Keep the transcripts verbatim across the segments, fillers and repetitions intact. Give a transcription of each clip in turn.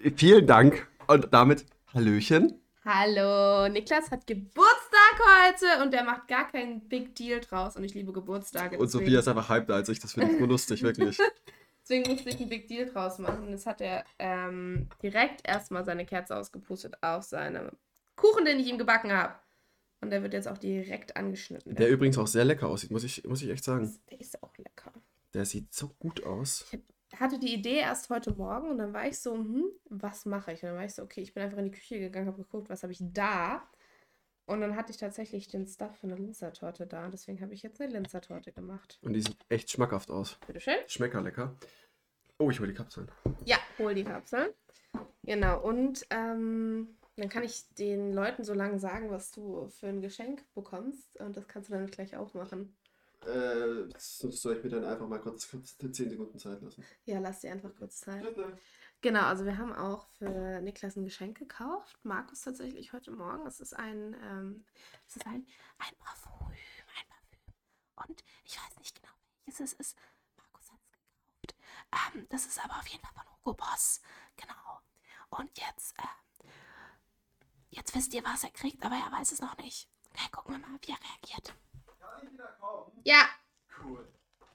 Vielen Dank und damit Hallöchen. Hallo, Niklas hat Geburtstag heute und der macht gar keinen Big Deal draus und ich liebe Geburtstage. Und Sophia ist einfach hyped als ich, das finde ich so lustig, wirklich. Deswegen musste ich einen Big Deal draus machen. Jetzt hat er ähm, direkt erstmal seine Kerze ausgepustet auf seinem Kuchen, den ich ihm gebacken habe. Und der wird jetzt auch direkt angeschnitten. Der übrigens auch sehr lecker aussieht, muss ich, muss ich echt sagen. Der ist auch lecker. Der sieht so gut aus. Ich hatte die Idee erst heute Morgen und dann war ich so, hm, was mache ich? Und dann war ich so, okay, ich bin einfach in die Küche gegangen, habe geguckt, was habe ich da? Und dann hatte ich tatsächlich den Stuff für eine Linzertorte da. Und deswegen habe ich jetzt eine Linzertorte gemacht. Und die sieht echt schmackhaft aus. Bitteschön. Schmecker lecker. Oh, ich hole die Kapseln. Ja, hol die Kapseln. Genau, und ähm, dann kann ich den Leuten so lange sagen, was du für ein Geschenk bekommst. Und das kannst du dann gleich aufmachen. Äh, soll ich mir dann einfach mal kurz zehn Sekunden Zeit lassen? Ja, lass dir einfach kurz Zeit. Bitte. Genau, also wir haben auch für Niklas ein Geschenk gekauft. Markus tatsächlich heute Morgen. Es ist ein, ähm, es ist ein, ein Parfüm, ein Parfüm. Und ich weiß nicht genau, welches es ist. Markus hat es gekauft. Ähm, das ist aber auf jeden Fall von Hugo Boss. Genau. Und jetzt, ähm, jetzt wisst ihr, was er kriegt, aber er weiß es noch nicht. Okay, gucken wir mal, wie er reagiert. Kann ich wieder kommen? Ja. Cool.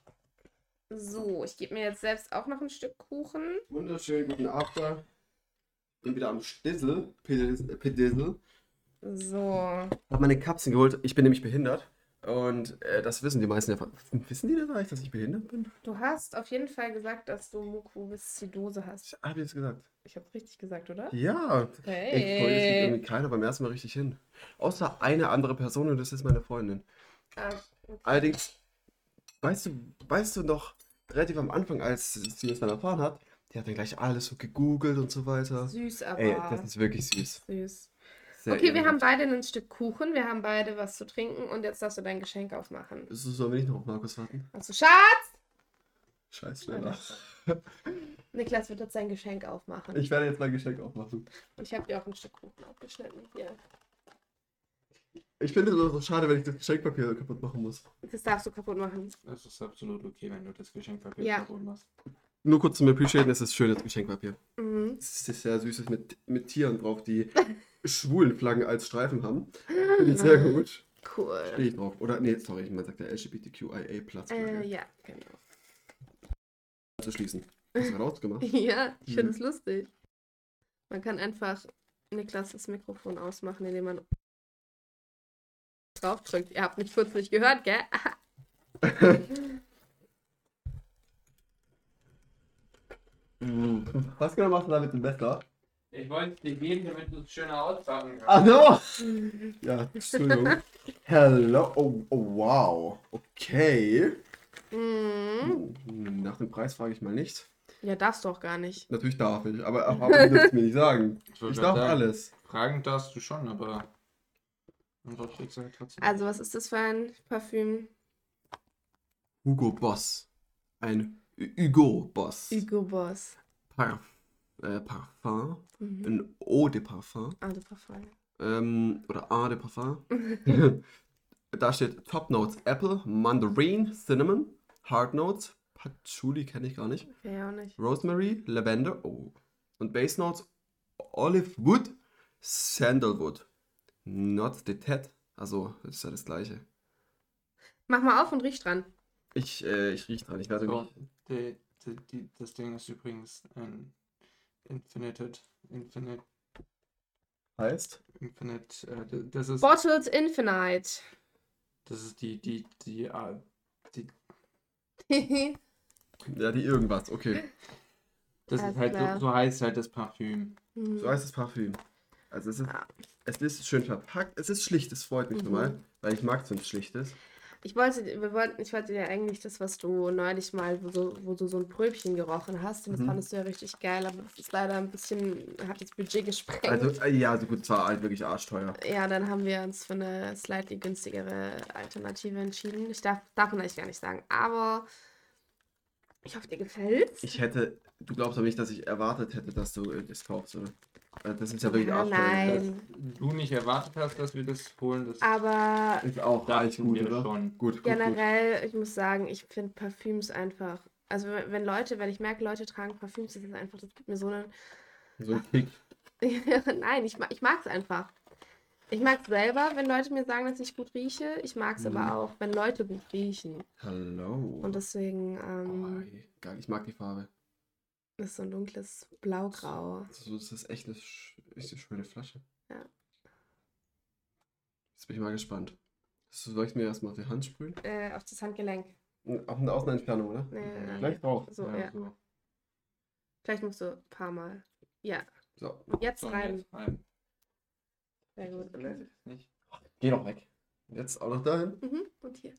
So, ich gebe mir jetzt selbst auch noch ein Stück Kuchen. Wunderschönen guten Abend. Bin wieder am Stissel. Pedissel. So. Habe meine Kapseln geholt. Ich bin nämlich behindert. Und äh, das wissen die meisten ja. Wissen die das eigentlich, dass ich behindert bin? Du hast auf jeden Fall gesagt, dass du Mukoviszidose hast. Habe ich das gesagt? Ich habe es richtig gesagt, oder? Ja. Hey. Ey, voll, das kriegt irgendwie keiner beim ersten Mal richtig hin. Außer eine andere Person und das ist meine Freundin. Ah, okay. Allerdings, weißt du, weißt du noch, relativ am Anfang, als sie es dann erfahren hat, die hat dann gleich alles so gegoogelt und so weiter. Süß, aber. Ey, das ist wirklich süß. Süß. Sehr Okay, wir haben ehrenhaft. beide ein Stück Kuchen, wir haben beide was zu trinken und jetzt darfst du dein Geschenk aufmachen. So, sollen wir nicht noch auf Markus warten? Also, Schatz! Scheiß schneller. Niklas wird jetzt sein Geschenk aufmachen. Ich werde jetzt mein Geschenk aufmachen. Und ich habe dir auch ein Stück Kuchen aufgeschnitten. Hier. Ich finde es nur so schade, wenn ich das Geschenkpapier kaputt machen muss. Das darfst du kaputt machen. Das ist absolut okay, wenn du das Geschenkpapier Ja. kaputt machst. Nur kurz zum Appreciaten, es ist schönes Geschenkpapier. Mhm. Es ist sehr süßes mit, mit Tieren drauf, die schwulen Flaggen als Streifen haben. Finde ich sehr gut. Cool. Stehe ich drauf. Oder, nee, sorry, man sagt ja L G B T Q I A Plus. Äh, ja, genau. Zu schließen. Hast du rausgemacht? Ja, ich finde Mhm. es lustig. Man kann einfach Niklas das Mikrofon ausmachen, indem man draufdrückt. Ihr habt mich kurz nicht gehört, gell? Was genau machst du da mit dem Messer? Ich wollte es dir geben, damit du es schöner auspacken kannst. Ach no! Ja, Entschuldigung. Hello. Oh, oh, wow. Okay. Mhm. Nach dem Preis frage ich mal nicht. Ja, darfst du auch gar nicht. Natürlich darf ich, aber, aber du dürft mir nicht sagen. Ich wollte Ich gerade darf sagen, alles. Fragen darfst du schon, aber. Einfach kriegst du halt trotzdem. Also, was ist das für ein Parfüm? Hugo Boss. Ein Hugo Boss. Hugo Boss. Parf äh, Parfum. Mhm. Ein Eau de Parfum. Ah, der Parfum. Ähm, oder A de Parfum. Da steht Top Notes Apple, Mandarin, Cinnamon, Hard Notes, Patchouli kenne ich gar nicht, Okay, ja auch nicht. Rosemary, Lavender, oh. Und Base Notes Olive Wood, Sandalwood. Not detached, also das ist ja das gleiche. Mach mal auf und riech dran. Ich, äh, ich riech dran, ich werde So, nicht. die, die, die, das Ding ist übrigens ein Infinited. Infinite. Heißt? Infinite. Äh, d- das ist. Bottled Infinite. Das ist die, die, die, äh, die. Ja, die irgendwas, okay. Das Alles ist halt klar. so, so heißt halt das Parfüm. Mhm. So heißt das Parfüm. Also es ist, Ja. es ist schön verpackt, es ist schlicht, das freut mich Mhm. schon mal, weil ich mag es, wenn es schlicht ist. Ich wollte, wir wollten, ich wollte dir eigentlich das, was du neulich mal, wo, so, wo du so ein Pröbchen gerochen hast, und das Mhm. fandest du ja richtig geil, aber das ist leider ein bisschen, hat das Budget gesprengt. Also, äh, ja, also gut, es war halt wirklich arschteuer. Ja, dann haben wir uns für eine slightly günstigere Alternative entschieden. Ich darf, darf man eigentlich gar nicht sagen, aber ich hoffe, dir gefällt's. Ich hätte, du glaubst aber nicht, dass ich erwartet hätte, dass du äh, das kaufst, oder? Weil das ist ja wirklich Ja, arschteuer. nein. Dass du nicht erwartet hast, dass wir das holen, das Aber Ist auch reich dachten gut, wir oder? schon. Gut, gut, gut. generell, ich muss sagen, ich finde Parfüms einfach, also wenn wenn Leute, wenn ich merke, Leute tragen Parfüms, das ist einfach, das gibt mir so einen So ein Kick. Nein, ich, mag, ich mag es einfach. Ich mag es selber, wenn Leute mir sagen, dass ich gut rieche. Ich mag es Mhm. aber auch, wenn Leute gut riechen. Hallo. Und deswegen Oh, ähm, ey, geil, ich mag die Farbe. ist so ein dunkles Blaugrau. So, das ist echt eine, sch- echt eine schöne Flasche. Ja. Jetzt bin ich mal gespannt. Soll ich mir erstmal auf die Hand sprühen? Äh, auf das Handgelenk. Auf eine Außenentfernung, oder? Nee, nee, nee. Gleich drauf. So, Ja, ja. so. Vielleicht musst du ein paar Mal. Ja. So. Und jetzt So, und rein. jetzt rein. Sehr gut. Das weiß ich nicht. Geh doch weg. Jetzt auch noch dahin. Mhm. Und hier.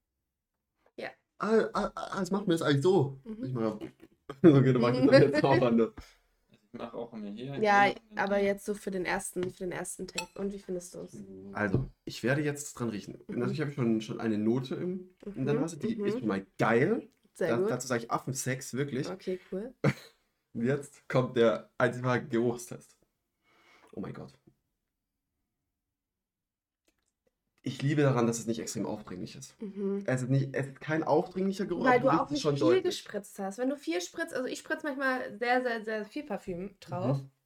Ah, ah, ah, das macht mir jetzt eigentlich so. Mhm. Ich mache okay, du machst das jetzt auch anders. Ich mache auch immer hier. Ja, hier und aber hier. jetzt so für den ersten, für den ersten Take. Und wie findest du es? Also, ich werde jetzt dran riechen. Mhm. Natürlich habe ich schon, schon eine Note im, in der Mhm, Nase, die mhm. ist schon mal geil. Sehr Da, gut. dazu sage ich Affensex, wirklich. Okay, cool. Und jetzt kommt der einfache Geruchstest. Oh mein Gott. Ich liebe daran, dass es nicht extrem aufdringlich ist. Mhm. Es ist, nicht, es ist kein aufdringlicher Geruch, Weil aber du riechst auch es nicht schon viel deutlich. gespritzt hast. Wenn du viel spritzt, also ich spritze manchmal sehr, sehr, sehr viel Parfüm drauf. Mhm.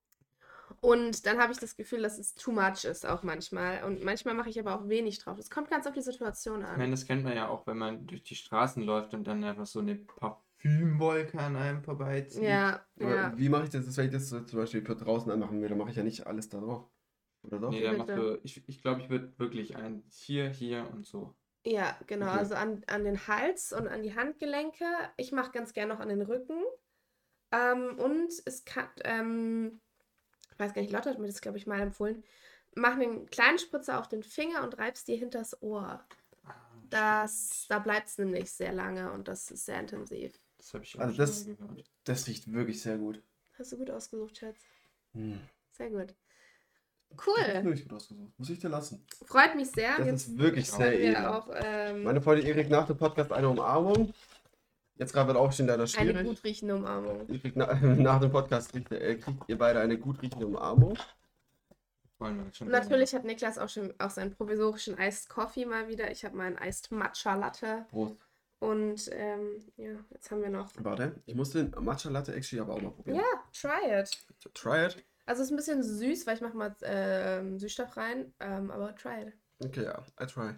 Und dann habe ich das Gefühl, dass es too much ist auch manchmal. Und manchmal mache ich aber auch wenig drauf. Das kommt ganz auf die Situation Ich an. meine, das kennt man ja auch, wenn man durch die Straßen läuft und dann einfach so eine Parfümwolke an einem vorbeizieht. Ja, Aber ja. wie mache ich das, wenn ich das so zum Beispiel für draußen anmachen will? Dann mache ich ja nicht alles da drauf. Oder doch? Nee, da Bitte. machst du, ich, ich glaube, ich würde wirklich ein hier, hier und so. Ja, genau. Okay. Also an, an den Hals und an die Handgelenke. Ich mache ganz gerne noch an den Rücken. Ähm, und es kann, ähm, ich weiß gar nicht, Lotte hat mir das, glaube ich, mal empfohlen. Mach einen kleinen Spritzer auf den Finger und reibst dir hinters Ohr. Ah, Das, da bleibt es nämlich sehr lange und das ist sehr intensiv. Das habe ich auch Also schon das- mal gehört. Das riecht wirklich sehr gut. Hast du gut ausgesucht, Schatz. Hm. Sehr gut. Das ist Cool. wirklich gut ausgesucht. Muss ich dir lassen. Freut mich sehr. Das Jetzt ist wirklich auch. sehr können wir edel. auch ähm, Meine Freundin Erik nach dem Podcast eine Umarmung. Jetzt gerade wird auch schon leider eine schwierig. gut riechende Umarmung. Ihr kriegt na, nach dem Podcast kriegt, äh, kriegt ihr beide eine gut riechende Umarmung. Wollen wir jetzt schon Und natürlich hat Niklas auch schon auch seinen provisorischen Iced Coffee mal wieder. Ich habe meinen Iced Matcha Latte. Prost. Und ähm, ja, jetzt haben wir noch. Warte, ich muss den Matcha Latte actually aber auch mal probieren. Ja, try it. Try it. Also es ist ein bisschen süß, weil ich mache mal ähm, Süßstoff rein. Ähm, aber try it. Okay, ja, I try.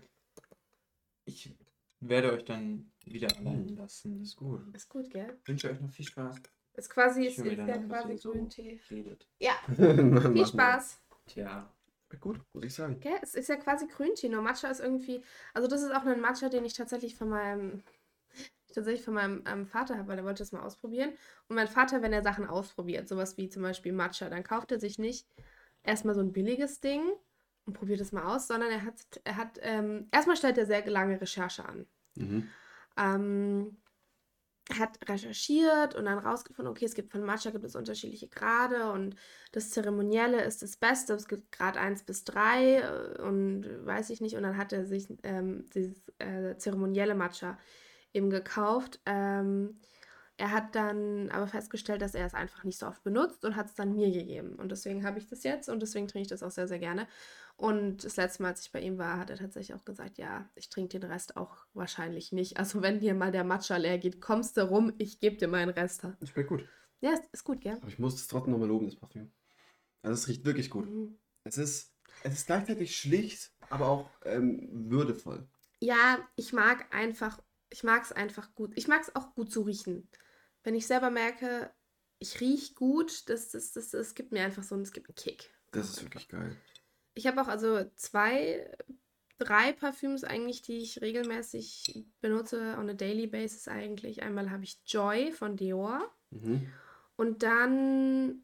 Ich werde euch dann wieder allein lassen. Ist gut. Ist gut, gell? Ich wünsche euch noch viel Spaß. Ist quasi, Ich ist, will mir ist dann ja noch ein quasi bisschen so Grüntee. redet. Ja, Viel viel Spaß. Tja. Gut, muss ich sagen. Gell? Es ist ja quasi Grüntee, nur Matcha ist irgendwie. Also das ist auch ein Matcha, den ich tatsächlich von meinem tatsächlich von meinem ähm, Vater habe, weil er wollte das mal ausprobieren. Und mein Vater, wenn er Sachen ausprobiert, sowas wie zum Beispiel Matcha, dann kauft er sich nicht erstmal so ein billiges Ding und probiert es mal aus, sondern er hat, er hat, ähm, erstmal stellt er sehr lange Recherche an. Mhm. Ähm, er hat recherchiert und dann rausgefunden, okay, es gibt von Matcha gibt es unterschiedliche Grade und das Zeremonielle ist das Beste, es gibt Grad eins bis drei äh, und weiß ich nicht. Und dann hat er sich ähm, dieses äh, zeremonielle Matcha eben gekauft. Ähm, er hat dann aber festgestellt, dass er es einfach nicht so oft benutzt und hat es dann mir gegeben. Und deswegen habe ich das jetzt und deswegen trinke ich das auch sehr, sehr gerne. Und das letzte Mal, als ich bei ihm war, hat er tatsächlich auch gesagt, ja, ich trinke den Rest auch wahrscheinlich nicht. Also wenn dir mal der Matcha leer geht, kommst du rum, ich gebe dir meinen Rest. Schmeckt gut. Ja, ist, ist gut, gell? Aber ich muss es trotzdem nochmal loben, das Parfüm. Also es riecht wirklich gut. Mhm. Es ist, es ist gleichzeitig schlicht, aber auch ähm, würdevoll. Ja, ich mag einfach, ich mag es einfach gut. Ich mag es auch gut zu riechen. Wenn ich selber merke, ich rieche gut, das, das, das, das gibt mir einfach so einen, es gibt einen Kick. Das ist wirklich geil. Ich habe auch also zwei, drei Parfüms eigentlich, die ich regelmäßig benutze, on a daily basis eigentlich. Einmal habe ich Joy von Dior Mhm. und dann,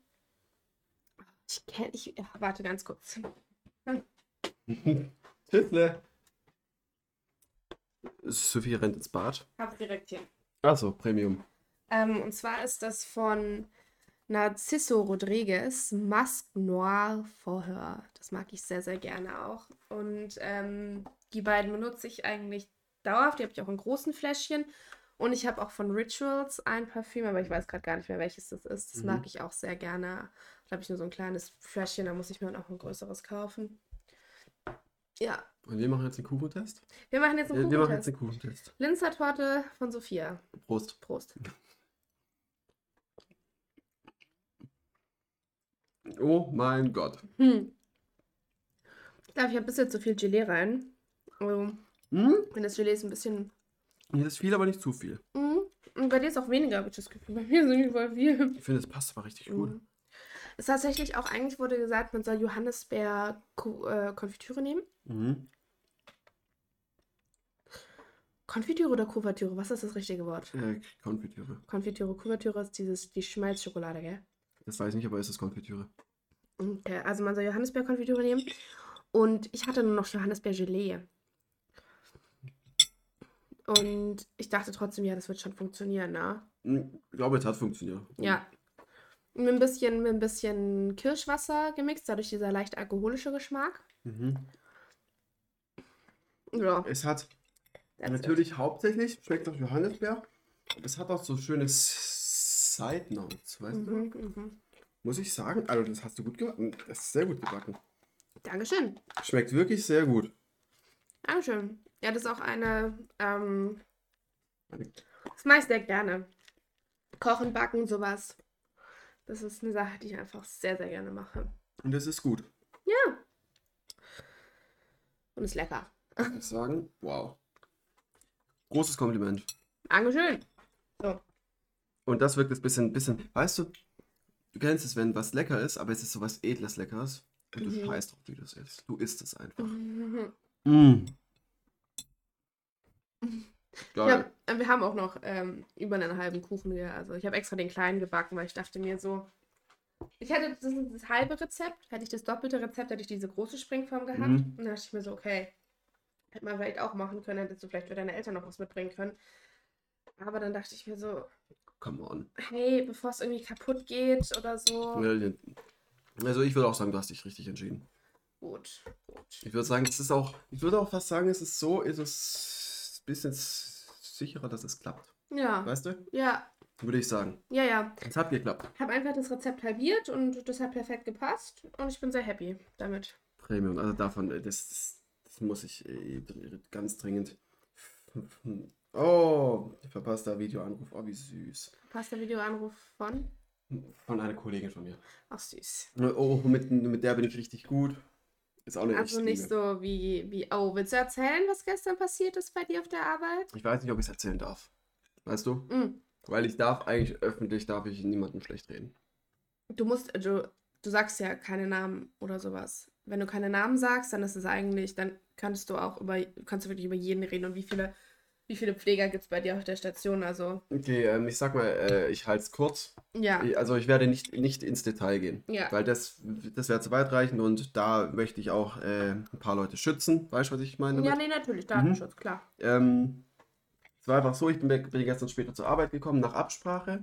ich kenne, ich, ja, warte ganz kurz. Tschüssle. Sophie rennt ins Bad. Hab's direkt hier. Achso, Premium. Ähm, und zwar ist das von Narciso Rodriguez, Masque Noir for Her. Das mag ich sehr, sehr gerne auch. Und ähm, die beiden benutze ich eigentlich dauerhaft. Die habe ich auch in großen Fläschchen. Und ich habe auch von Rituals ein Parfüm, aber ich weiß gerade gar nicht mehr, welches das ist. Das Mhm. mag ich auch sehr gerne. Da habe ich nur so ein kleines Fläschchen, da muss ich mir dann auch ein größeres kaufen. Ja, Und wir machen jetzt den Kuchentest? wir machen jetzt einen Wir, wir machen jetzt Kuchentest. den Kuchentest. Linzertorte von Sophia. Prost. Prost. Oh mein Gott. Hm. Ich glaube, ich habe ein bisschen zu viel Gelee rein. Also, Hm? und das Gelee ist ein bisschen. Hier ist viel, aber nicht zu viel. Mm, und bei dir ist auch weniger, habe ich das Gefühl. Bei mir ist irgendwie voll viel. Ich finde, es passt aber richtig gut. Mm. Es ist tatsächlich auch, eigentlich wurde gesagt, man soll Johannisbeer-Konfitüre nehmen. Mhm. Konfitüre oder Kuvertüre? Was ist das richtige Wort? Äh, Konfitüre. Konfitüre. Kuvertüre ist dieses, die Schmalzschokolade, gell? Das weiß ich nicht, aber es ist Konfitüre. Okay, also man soll Johannisbeer-Konfitüre nehmen. Und ich hatte nur noch Johannisbeer-Gelee. Und ich dachte trotzdem, ja, das wird schon funktionieren, ne? Hm, Ich glaube, es hat funktioniert. Ja. Mit ein bisschen, mit ein bisschen Kirschwasser gemixt, dadurch dieser leicht alkoholische Geschmack. Mhm. Ja, Es hat that's natürlich hauptsächlich, schmeckt nach Johannisbeer. Aber es hat auch so schöne Side Notes, weißt it. du? Mhm, mhm. Muss ich sagen. Also, das hast du gut gebacken. Das ist sehr gut gebacken. Dankeschön. Schmeckt wirklich sehr gut. Dankeschön. Ja, das ist auch eine, ähm, Eine- das mache ich sehr gerne. Kochen, backen, sowas. Das ist eine Sache, die ich einfach sehr, sehr gerne mache. Und das ist gut. Ja. Und ist lecker. Ich muss sagen, wow. Großes Kompliment. Dankeschön. So. Und das wirkt jetzt ein bisschen, bisschen, weißt du, du kennst es, wenn was lecker ist, aber es ist so was Edles Leckeres. Und du Mhm. scheißt drauf, wie du es isst. Du isst es einfach. Mhm. Mm. Geil. Ja, wir haben auch noch ähm, über einen halben Kuchen hier. Also ich habe extra den kleinen gebacken, weil ich dachte mir so, ich hätte das, das halbe Rezept, hätte ich das doppelte Rezept, hätte ich diese große Springform gehabt. Mhm. Und dann dachte ich mir so, okay, hätte man vielleicht auch machen können, hättest du vielleicht für deine Eltern noch was mitbringen können. Aber dann dachte ich mir so, Come on. hey, bevor es irgendwie kaputt geht oder so. Also ich würde auch sagen, du hast dich richtig entschieden. Gut, gut. Ich würde sagen, es ist auch, ich würde auch fast sagen, es ist so, ist es ein bisschen sicherer, dass es klappt. Ja, Weißt du? ja, Würde ich sagen. ja, ja. Es hat geklappt. Ich habe einfach das Rezept halbiert und das hat perfekt gepasst. Und ich bin sehr happy damit. Premium, also davon, äh, das, das muss ich äh, ganz dringend. Oh, verpasster Videoanruf. Oh, wie süß. Pasta-Video-Anruf von? Von einer Kollegin von mir. Ach, süß. Oh, mit, mit der bin ich richtig gut. Ist auch eine Also echt nicht Liebe. so wie, wie, oh, willst du erzählen, was gestern passiert ist bei dir auf der Arbeit? Ich weiß nicht, ob ich es erzählen darf. Weißt du? Mm. Weil ich darf eigentlich öffentlich, darf ich niemandem schlecht reden. Du musst, du, du sagst ja keine Namen oder sowas. Wenn du keine Namen sagst, dann ist es eigentlich, dann kannst du auch über, kannst du wirklich über jeden reden. Und wie viele, wie viele Pfleger gibt es bei dir auf der Station? Also, Okay, ähm, ich sag mal, äh, ich halte es kurz. ja, Ich, also ich werde nicht, nicht ins Detail gehen. ja. Weil das, das wäre zu weitreichend und da möchte ich auch äh, ein paar Leute schützen. Weißt du, was ich meine? Ja, damit? nee, natürlich, Datenschutz, klar. Ähm, es war einfach so, ich bin, bin gestern später zur Arbeit gekommen, nach Absprache.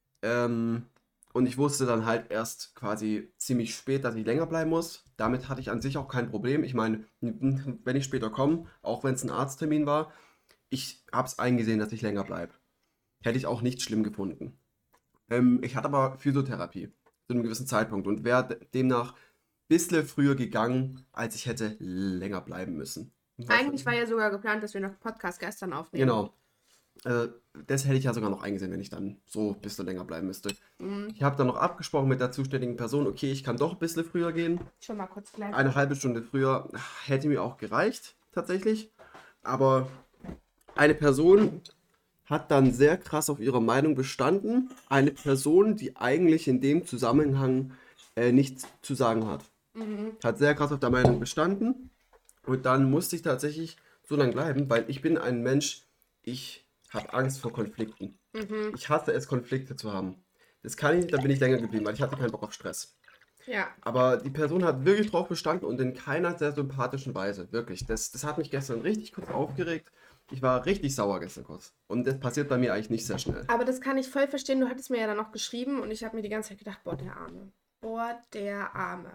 Ähm, und ich wusste dann halt erst quasi ziemlich spät, dass ich länger bleiben muss. Damit hatte ich an sich auch kein Problem. Ich meine, wenn ich später komme, auch wenn es ein Arzttermin war, ich habe es eingesehen, dass ich länger bleibe. Hätte ich auch nicht schlimm gefunden. Ähm, ich hatte aber Physiotherapie zu einem gewissen Zeitpunkt und wäre demnach ein bisschen früher gegangen, als ich hätte länger bleiben müssen. Eigentlich war ja sogar geplant, dass wir noch einen Podcast gestern aufnehmen. Genau. Äh, das hätte ich ja sogar noch eingesehen, wenn ich dann so ein bisschen länger bleiben müsste. Mhm. Ich habe dann noch abgesprochen mit der zuständigen Person, okay, ich kann doch ein bisschen früher gehen. Schon mal kurz gleich. Eine halbe Stunde früher hätte mir auch gereicht, tatsächlich. Aber eine Person hat dann sehr krass auf ihrer Meinung bestanden. Eine Person, die eigentlich in dem Zusammenhang äh, nichts zu sagen hat. Mhm. Hat sehr krass auf der Meinung bestanden. Und dann musste ich tatsächlich so lange bleiben, weil ich bin ein Mensch, ich habe Angst vor Konflikten. Mhm. Ich hasse es, Konflikte zu haben. Das kann ich nicht, dann bin ich länger geblieben, weil ich hatte keinen Bock auf Stress. Ja. Aber die Person hat wirklich drauf bestanden und in keiner sehr sympathischen Weise. Wirklich. Das, das hat mich gestern richtig kurz aufgeregt. Ich war richtig sauer gestern kurz. Und das passiert bei mir eigentlich nicht sehr schnell. Aber das kann ich voll verstehen. Du hattest mir ja dann noch geschrieben und ich habe mir die ganze Zeit gedacht, boah, der Arme. Boah, der Arme.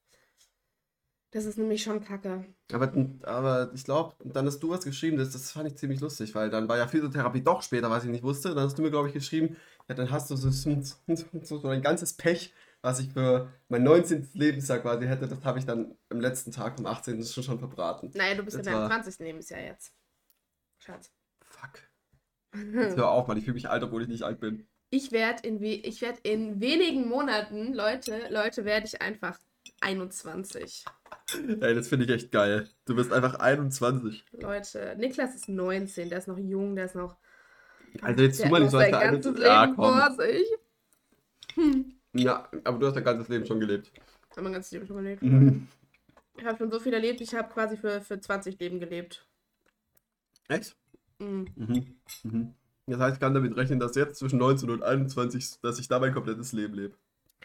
Das ist nämlich schon kacke. Aber, aber ich glaube, dann hast du was geschrieben, das, das fand ich ziemlich lustig, weil dann war ja Physiotherapie doch später, was ich nicht wusste. Dann hast du mir, glaube ich, geschrieben, ja, dann hast du so, so, so ein ganzes Pech, was ich für mein neunzehnten Lebensjahr quasi hätte. Das habe ich dann am letzten Tag, am achtzehnten schon, schon verbraten. Naja, du bist Das in deinem war- zwanzigsten Lebensjahr jetzt. Schatz. Fuck. Jetzt hör auf, Mann, ich fühle mich alt, obwohl ich nicht alt bin. Ich werde in, we ich werd in wenigen Monaten, Leute, Leute, werde ich einfach einundzwanzig. Ey, das finde ich echt geil. Du bist einfach einundzwanzig. Leute, Niklas ist neunzehn, der ist noch jung, der ist noch. Also jetzt der tu mal hat nicht so, noch als sein wäre ganzes einundzwanzig. Ja, Leben komm. vor sich. Hm. Ja, aber du hast dein ganzes Leben schon gelebt. Ich habe mein ganzes Leben schon gelebt. Mhm. Ich habe schon so viel erlebt, ich habe quasi für, für zwanzig Leben gelebt. Echt? Mhm. Mhm. Mhm. Das heißt, ich kann damit rechnen, dass jetzt zwischen neunzehn und einundzwanzig, dass ich da mein komplettes Leben lebe.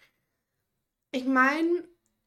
Ich meine,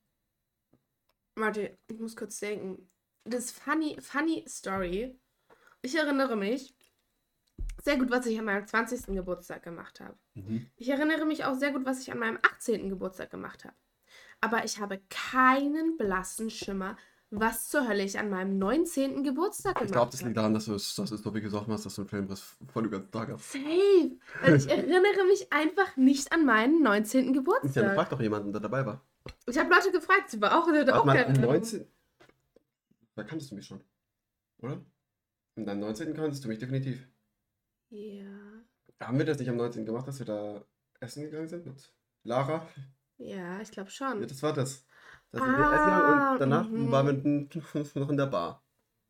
warte, ich muss kurz denken. Das funny, funny Story. Ich erinnere mich sehr gut, was ich an meinem zwanzigsten Geburtstag gemacht habe. Mhm. Ich erinnere mich auch sehr gut, was ich an meinem achtzehnten Geburtstag gemacht habe. Aber ich habe keinen blassen Schimmer, was zur Hölle ich an meinem neunzehnten Geburtstag gemacht Ich glaube, das habe. liegt daran, dass du es, das ist, wie gesagt hast, dass du einen Filmriss voll den ganzen Tag hast. Safe. Weil ich erinnere mich einfach nicht an meinen neunzehnten Ja, Geburtstag. dann frag doch jemanden, der dabei war. Ich habe Leute gefragt, sie war auch, hatte Warte auch mal, keine am Erinnerung. neunzehnten Da kanntest du mich schon, oder? Am deinem neunzehnten kanntest du mich definitiv. Ja. Haben wir das nicht am neunzehnten gemacht, dass wir da essen gegangen sind mit Lara? Ja, ich glaube Ja, schon. das war das. Da sind wir essen gegangen Ah, und danach mhm. waren wir noch in der Bar.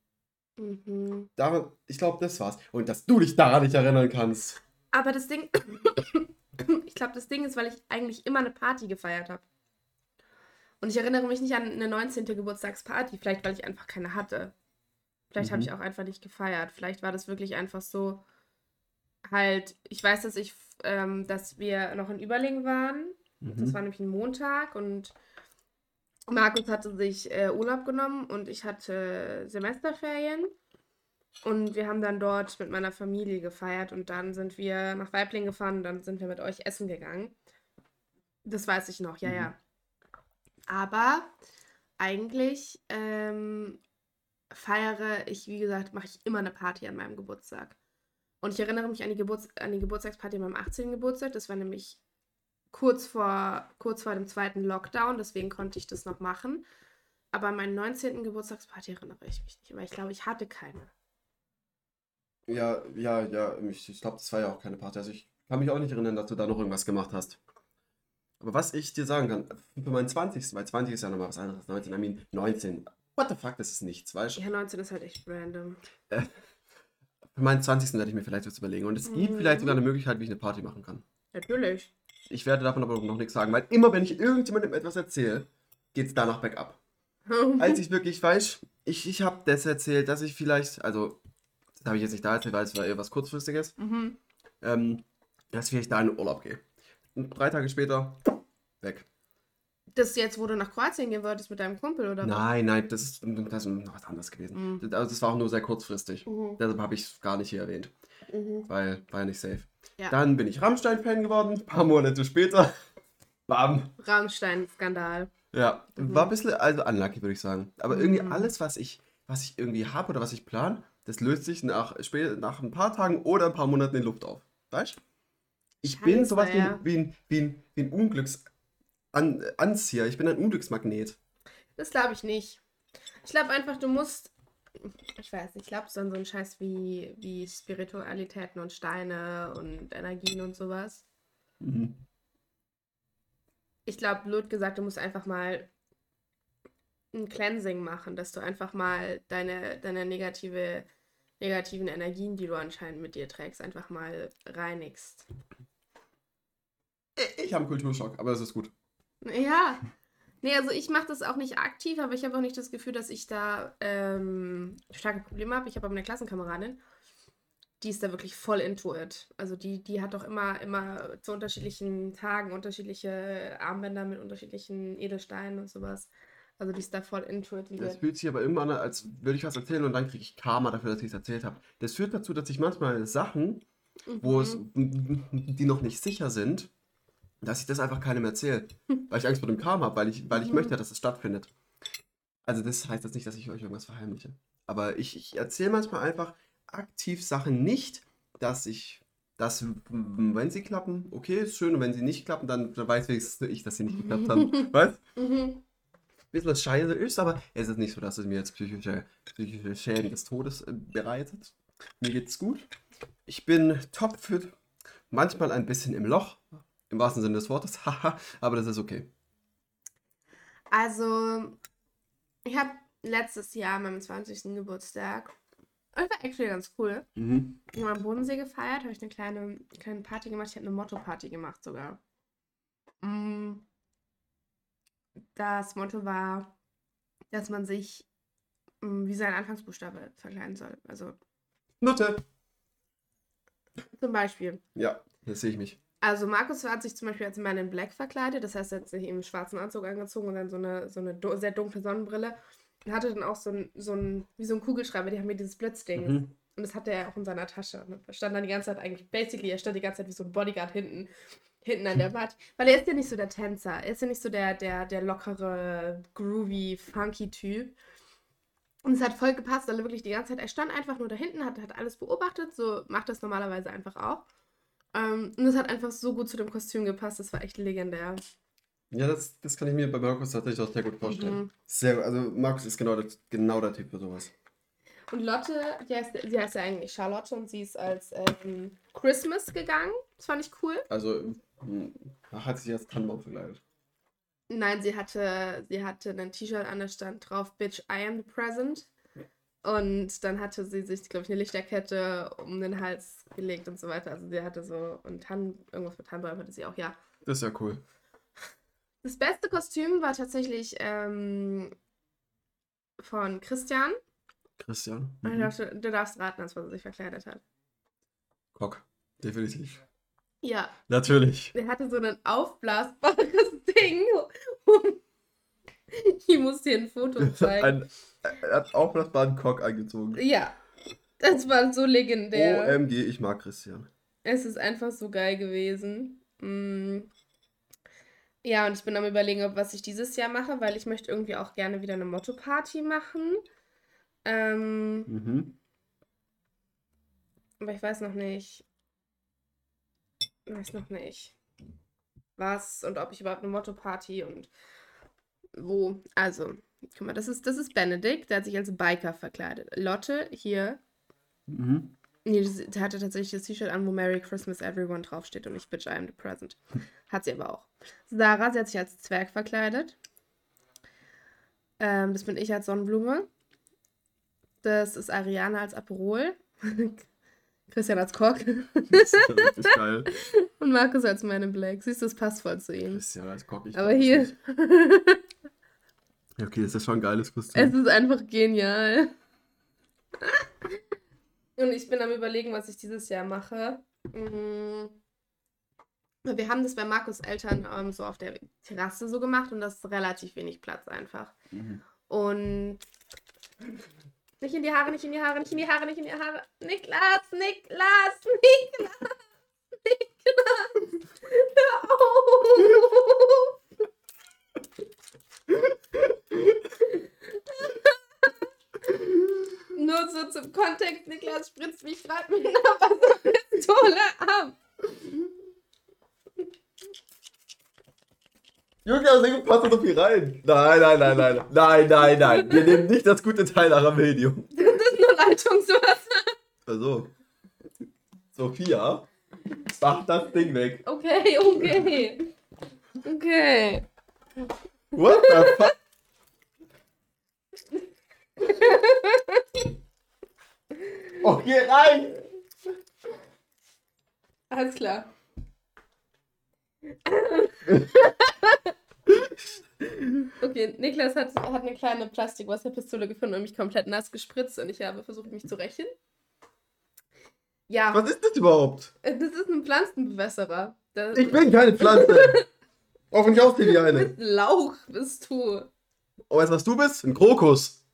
Mhm. Daran, ich glaube, das war's. Und dass du dich daran nicht erinnern kannst. Aber das Ding, ich glaube, das Ding ist, weil ich eigentlich immer eine Party gefeiert habe. Und ich erinnere mich nicht an eine neunzehnte Geburtstagsparty, vielleicht weil ich einfach keine hatte. Vielleicht habe Mhm. ich auch einfach nicht gefeiert. Vielleicht war das wirklich einfach so, halt, ich weiß, dass ich, ähm, dass wir noch in Überlingen waren. Das Mhm. war nämlich ein Montag und Markus hatte sich äh, Urlaub genommen und ich hatte Semesterferien. Und wir haben dann dort mit meiner Familie gefeiert und dann sind wir nach Waiblingen gefahren und dann sind wir mit euch essen gegangen. Das weiß ich noch, ja, Mhm. ja. Aber eigentlich ähm, feiere ich, wie gesagt, mache ich immer eine Party an meinem Geburtstag. Und ich erinnere mich an die, Geburts an die Geburtstagsparty an meinem achtzehnten Geburtstag. Das war nämlich kurz vor, kurz vor dem zweiten Lockdown, deswegen konnte ich das noch machen. Aber an meinen neunzehnten Geburtstagsparty erinnere ich mich nicht, weil ich glaube, ich hatte keine. Ja, ja, ja, ich, ich glaube, das war ja auch keine Party. Also ich kann mich auch nicht erinnern, dass du da noch irgendwas gemacht hast. Aber was ich dir sagen kann, für meinen zwanzigsten weil zwanzig ist ja nochmal was anderes, neunzehn, I mean, neunzehn, what the fuck, das ist nichts, weißt du? Ja, neunzehn ist halt echt random. Äh, für meinen zwanzigsten werde ich mir vielleicht was überlegen. Und es gibt Mhm. vielleicht sogar eine Möglichkeit, wie ich eine Party machen kann. Natürlich. Ich werde davon aber noch nichts sagen, weil immer, wenn ich irgendjemandem etwas erzähle, geht es danach bergab. Als ich wirklich weiß, ich, ich habe das erzählt, dass ich vielleicht, also, das habe ich jetzt nicht da erzählt, weil es war eher was Kurzfristiges, Mhm. ähm, dass ich vielleicht da in den Urlaub gehe. Und drei Tage später, weg. Das ist jetzt, wo du nach Kroatien gehen wolltest mit deinem Kumpel, oder was? Nein, nein, das ist, das ist noch was anderes gewesen. Mhm. Das, also das war auch nur sehr kurzfristig. Mhm. Deshalb habe ich es gar nicht hier erwähnt, Mhm. weil war ja nicht safe. Ja. Dann bin ich Rammstein-Fan geworden, ein paar Monate später. Bam. Rammstein-Skandal. Ja, Mhm. war ein bisschen, also unlucky, würde ich sagen. Aber irgendwie Mhm. alles, was ich, was ich irgendwie habe oder was ich plane, das löst sich nach, spä- nach ein paar Tagen oder ein paar Monaten in Luft auf. Weißt du? Ich bin Scheiße, sowas wie ja. ein, wie ein, wie ein, wie ein Unglücksanzieher. Ich bin ein Unglücksmagnet. Das glaube ich nicht. Ich glaube einfach, du musst. Ich weiß nicht, ich glaube, so an so einen Scheiß wie, wie Spiritualitäten und Steine und Energien und sowas. Mhm. Ich glaube, blöd gesagt, du musst einfach mal ein Cleansing machen, dass du einfach mal deine, deine negative, negativen Energien, die du anscheinend mit dir trägst, einfach mal reinigst. Ich habe einen Kulturschock, aber das ist gut. Ja. Nee, also ich mache das auch nicht aktiv, aber ich habe auch nicht das Gefühl, dass ich da ähm, starke Probleme habe. Ich habe aber eine Klassenkameradin, die ist da wirklich voll into it. Also die, die hat doch immer, immer zu unterschiedlichen Tagen unterschiedliche Armbänder mit unterschiedlichen Edelsteinen und sowas. Also die ist da voll into it. Die Das hat- fühlt sich aber irgendwann an, als würde ich was erzählen und dann kriege ich Karma dafür, dass ich es erzählt habe. Das führt dazu, dass ich manchmal Sachen, wo es, Mhm. die noch nicht sicher sind, dass ich das einfach keinem erzähle. Weil ich Angst vor dem Karma habe, weil ich, weil ich Mhm. möchte, dass es stattfindet. Also das heißt jetzt nicht, dass ich euch irgendwas verheimliche. Aber ich, ich erzähle manchmal einfach aktiv Sachen nicht, dass ich, dass, m, wenn sie klappen, okay, ist schön. Und wenn sie nicht klappen, dann, dann weiß wenigstens nur ich, dass sie nicht geklappt haben. Weißt? Mhm. Bisschen scheiße ist, aber es ist nicht so, dass es mir jetzt psychische, psychische Schäden des Todes äh, bereitet. Mir geht's gut. Ich bin topfit. manchmal ein bisschen im Loch, im wahrsten Sinne des Wortes, haha, aber das ist okay. Also, ich habe letztes Jahr meinen zwanzigsten Geburtstag, das war actually ganz cool, Mhm. ich habe am Bodensee gefeiert, habe ich eine kleine, kleine Party gemacht, ich habe eine Motto-Party gemacht sogar. Mm, Das Motto war, dass man sich mm, wie sein Anfangsbuchstabe verkleiden soll. Also Nutte. zum Beispiel. Ja, das sehe ich mich. Also Markus hat sich zum Beispiel als Man in Black verkleidet, das heißt, er hat sich eben einen schwarzen Anzug angezogen und dann so eine, so eine do- sehr dunkle Sonnenbrille und hatte dann auch so ein, so ein wie so ein Kugelschreiber, die haben mir dieses Blitzding. Mhm. Und das hatte er auch in seiner Tasche. Und er stand dann die ganze Zeit eigentlich, basically, er stand die ganze Zeit wie so ein Bodyguard hinten, hinten an der Party. Weil er ist ja nicht so der Tänzer, er ist ja nicht so der, der, der lockere, groovy, funky Typ. Und es hat voll gepasst, weil er wirklich die ganze Zeit, er stand einfach nur da hinten, hat, hat alles beobachtet, so macht das normalerweise einfach auch. Ähm, und es hat einfach so gut zu dem Kostüm gepasst, das war echt legendär. Ja, das, das kann ich mir bei Markus tatsächlich auch sehr gut vorstellen. Mhm. Sehr, also Markus ist genau der, genau der Typ für sowas. Und Lotte, die heißt, sie heißt ja eigentlich Charlotte und sie ist als ähm, Christmas gegangen. Das fand ich cool. Also hm, hat sich als Tannenbaum verkleidet. Nein, sie hatte, sie hatte ein T-Shirt an, da stand drauf, Bitch, I am the present. Und dann hatte sie sich, glaube ich, eine Lichterkette um den Hals gelegt und so weiter. Also sie hatte so, und Tannen, irgendwas mit Tannenbaum hatte sie auch, ja. Das ist ja cool. Das beste Kostüm war tatsächlich ähm, von Christian. Christian. Ich Mhm. dachte, du darfst raten, als was er sich verkleidet hat. Kock. Definitiv. Ja, Natürlich. der hatte so ein aufblasbares Ding. Und ich muss dir ein Foto zeigen. Ein, er hat aufblasbaren Kock angezogen. Ja, das war so legendär. O M G, ich mag Christian. Es ist einfach so geil gewesen. Mm. Ja, und ich bin am Überlegen, ob was ich dieses Jahr mache, weil ich möchte irgendwie auch gerne wieder eine Motto-Party machen. Ähm, Mhm. aber ich weiß noch nicht. Ich weiß noch nicht. Was und ob ich überhaupt eine Motto-Party und wo. Also, guck mal, das ist, das ist Benedikt, der hat sich als Biker verkleidet. Lotte hier. Mhm. Nee, das- der hatte tatsächlich das T-Shirt an, wo Merry Christmas Everyone draufsteht und nicht Bitch, I am the present. Hat sie aber auch. Sarah, sie hat sich als Zwerg verkleidet. Ähm, das bin ich als Sonnenblume. Das ist Ariane als Aperol. Christian als Kock. Das ist ja richtig geil. Und Markus als Man in Black. Siehst du, das passt voll zu ihm. Christian als Kock. Ich Aber glaub das hier, nicht. Ja, okay, das ist schon ein geiles es Kostüm. ist einfach genial. Und ich bin am Überlegen, was ich dieses Jahr mache. Mm. Wir haben das bei Markus' Eltern ähm, so auf der Terrasse so gemacht und das ist relativ wenig Platz einfach. Mhm. Und nicht in die Haare, nicht in die Haare, nicht in die Haare, nicht in die Haare. Niklas, Niklas, Niklas, Niklas. Hör auf. Nur so zum Kontext, Niklas spritzt mich gerade mit einer Wasserpistole ab. Junge, das Ding passt doch hier rein. Nein, nein, nein, nein. Nein, nein, nein. Wir nehmen nicht das gute Teil nach dem Medium. Das ist nur Leitungswasser. Also. Sophia, mach das Ding weg. Okay, okay. Okay. What the fuck? Okay, rein! Alles klar. Okay, Niklas hat, hat eine kleine Plastikwasserpistole gefunden und mich komplett nass gespritzt und ich habe versucht, mich zu rächen. Ja, Was ist das überhaupt? das ist ein Pflanzenbewässerer. Das, Ich bin keine Pflanze. Auch wenn ich aussehe wie Du eine. bist Lauch, bist du. Oh, weißt du, was du bist? Ein Krokus.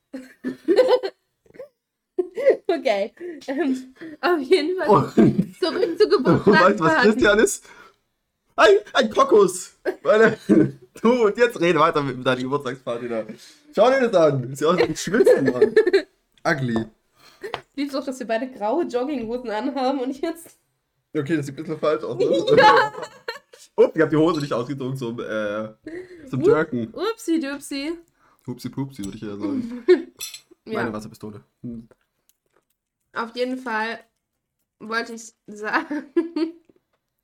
Okay. Ähm, auf jeden Fall Und zurück zu weißt du, was Geburtstagsparty. Christian ist? Ein, ein Kokos. Weil, du, und jetzt rede weiter mit deiner Geburtstagsparty da. Schau dir das an. Sieht aus wie ein Schwitzen, Mann. Ugly. Liebst doch, dass wir beide graue Jogginghosen anhaben und jetzt... Okay, das sieht ein bisschen falsch aus. Ne? Ja. Ups, ich habe die Hose nicht ausgezogen zum, äh, zum Jerken. Upsi dupsi. Hupsi pupsi, würde ich eher sagen. Ja. Meine Wasserpistole. Hm. Auf jeden Fall wollte ich sagen,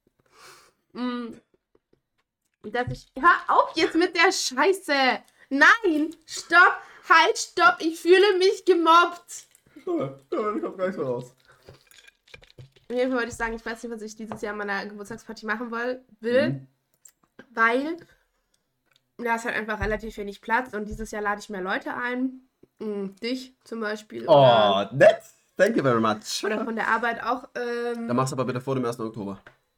Mm, dass ich. Hör auf jetzt mit der Scheiße! Nein! Stopp! Halt, stopp! Ich fühle mich gemobbt! Ja, ich hab gar nicht so raus. Auf jeden Fall wollte ich sagen, ich weiß nicht, was ich dieses Jahr an meiner Geburtstagsparty machen will, will Mhm. weil da ist halt einfach relativ wenig Platz und dieses Jahr lade ich mehr Leute ein. Mm, dich zum Beispiel. Oder, Oh, nett. Thank you very much. oder von der Arbeit auch. Ähm, Dann machst du aber bitte vor dem ersten Oktober.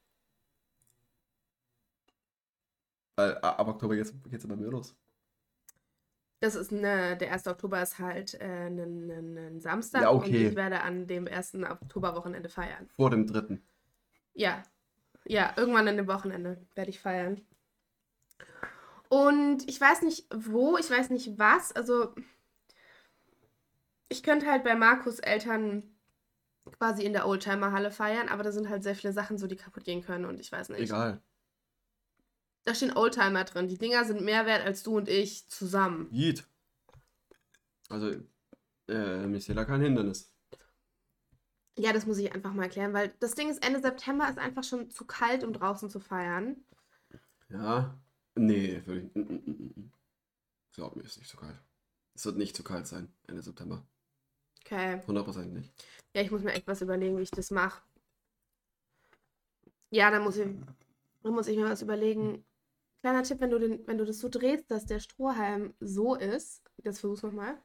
Weil a- ab Oktober geht's, geht's bei mir los. das ist eine, der erste Oktober ist halt äh, ein, ein, ein Samstag Ja, okay. und ich werde an dem ersten Oktoberwochenende feiern. Vor dem dritten. Ja, ja, irgendwann an dem Wochenende werde ich feiern. Und ich weiß nicht wo, ich weiß nicht was. Also ich könnte halt bei Markus Eltern quasi in der Oldtimer-Halle feiern, aber da sind halt sehr viele Sachen so, die kaputt gehen können und ich weiß nicht. Egal. Da stehen Oldtimer drin. Die Dinger sind mehr wert als du und ich zusammen. Yeet. Also, äh, mir ist da kein Hindernis. Ja, das muss ich einfach mal erklären, weil das Ding ist, Ende September ist einfach schon zu kalt, um draußen zu feiern. Ja. Nee, würde ich. Mm, mm, mm, mm. Glaub mir, ist nicht zu kalt. Es wird nicht zu kalt sein, Ende September. Okay. hundert Prozent nicht. Ja, ich muss mir echt was überlegen, wie ich das mache. Ja, dann muss ich, dann muss ich mir was überlegen. Kleiner Tipp, wenn du, den, wenn du das so drehst, dass der Strohhalm so ist. Jetzt versuch's nochmal.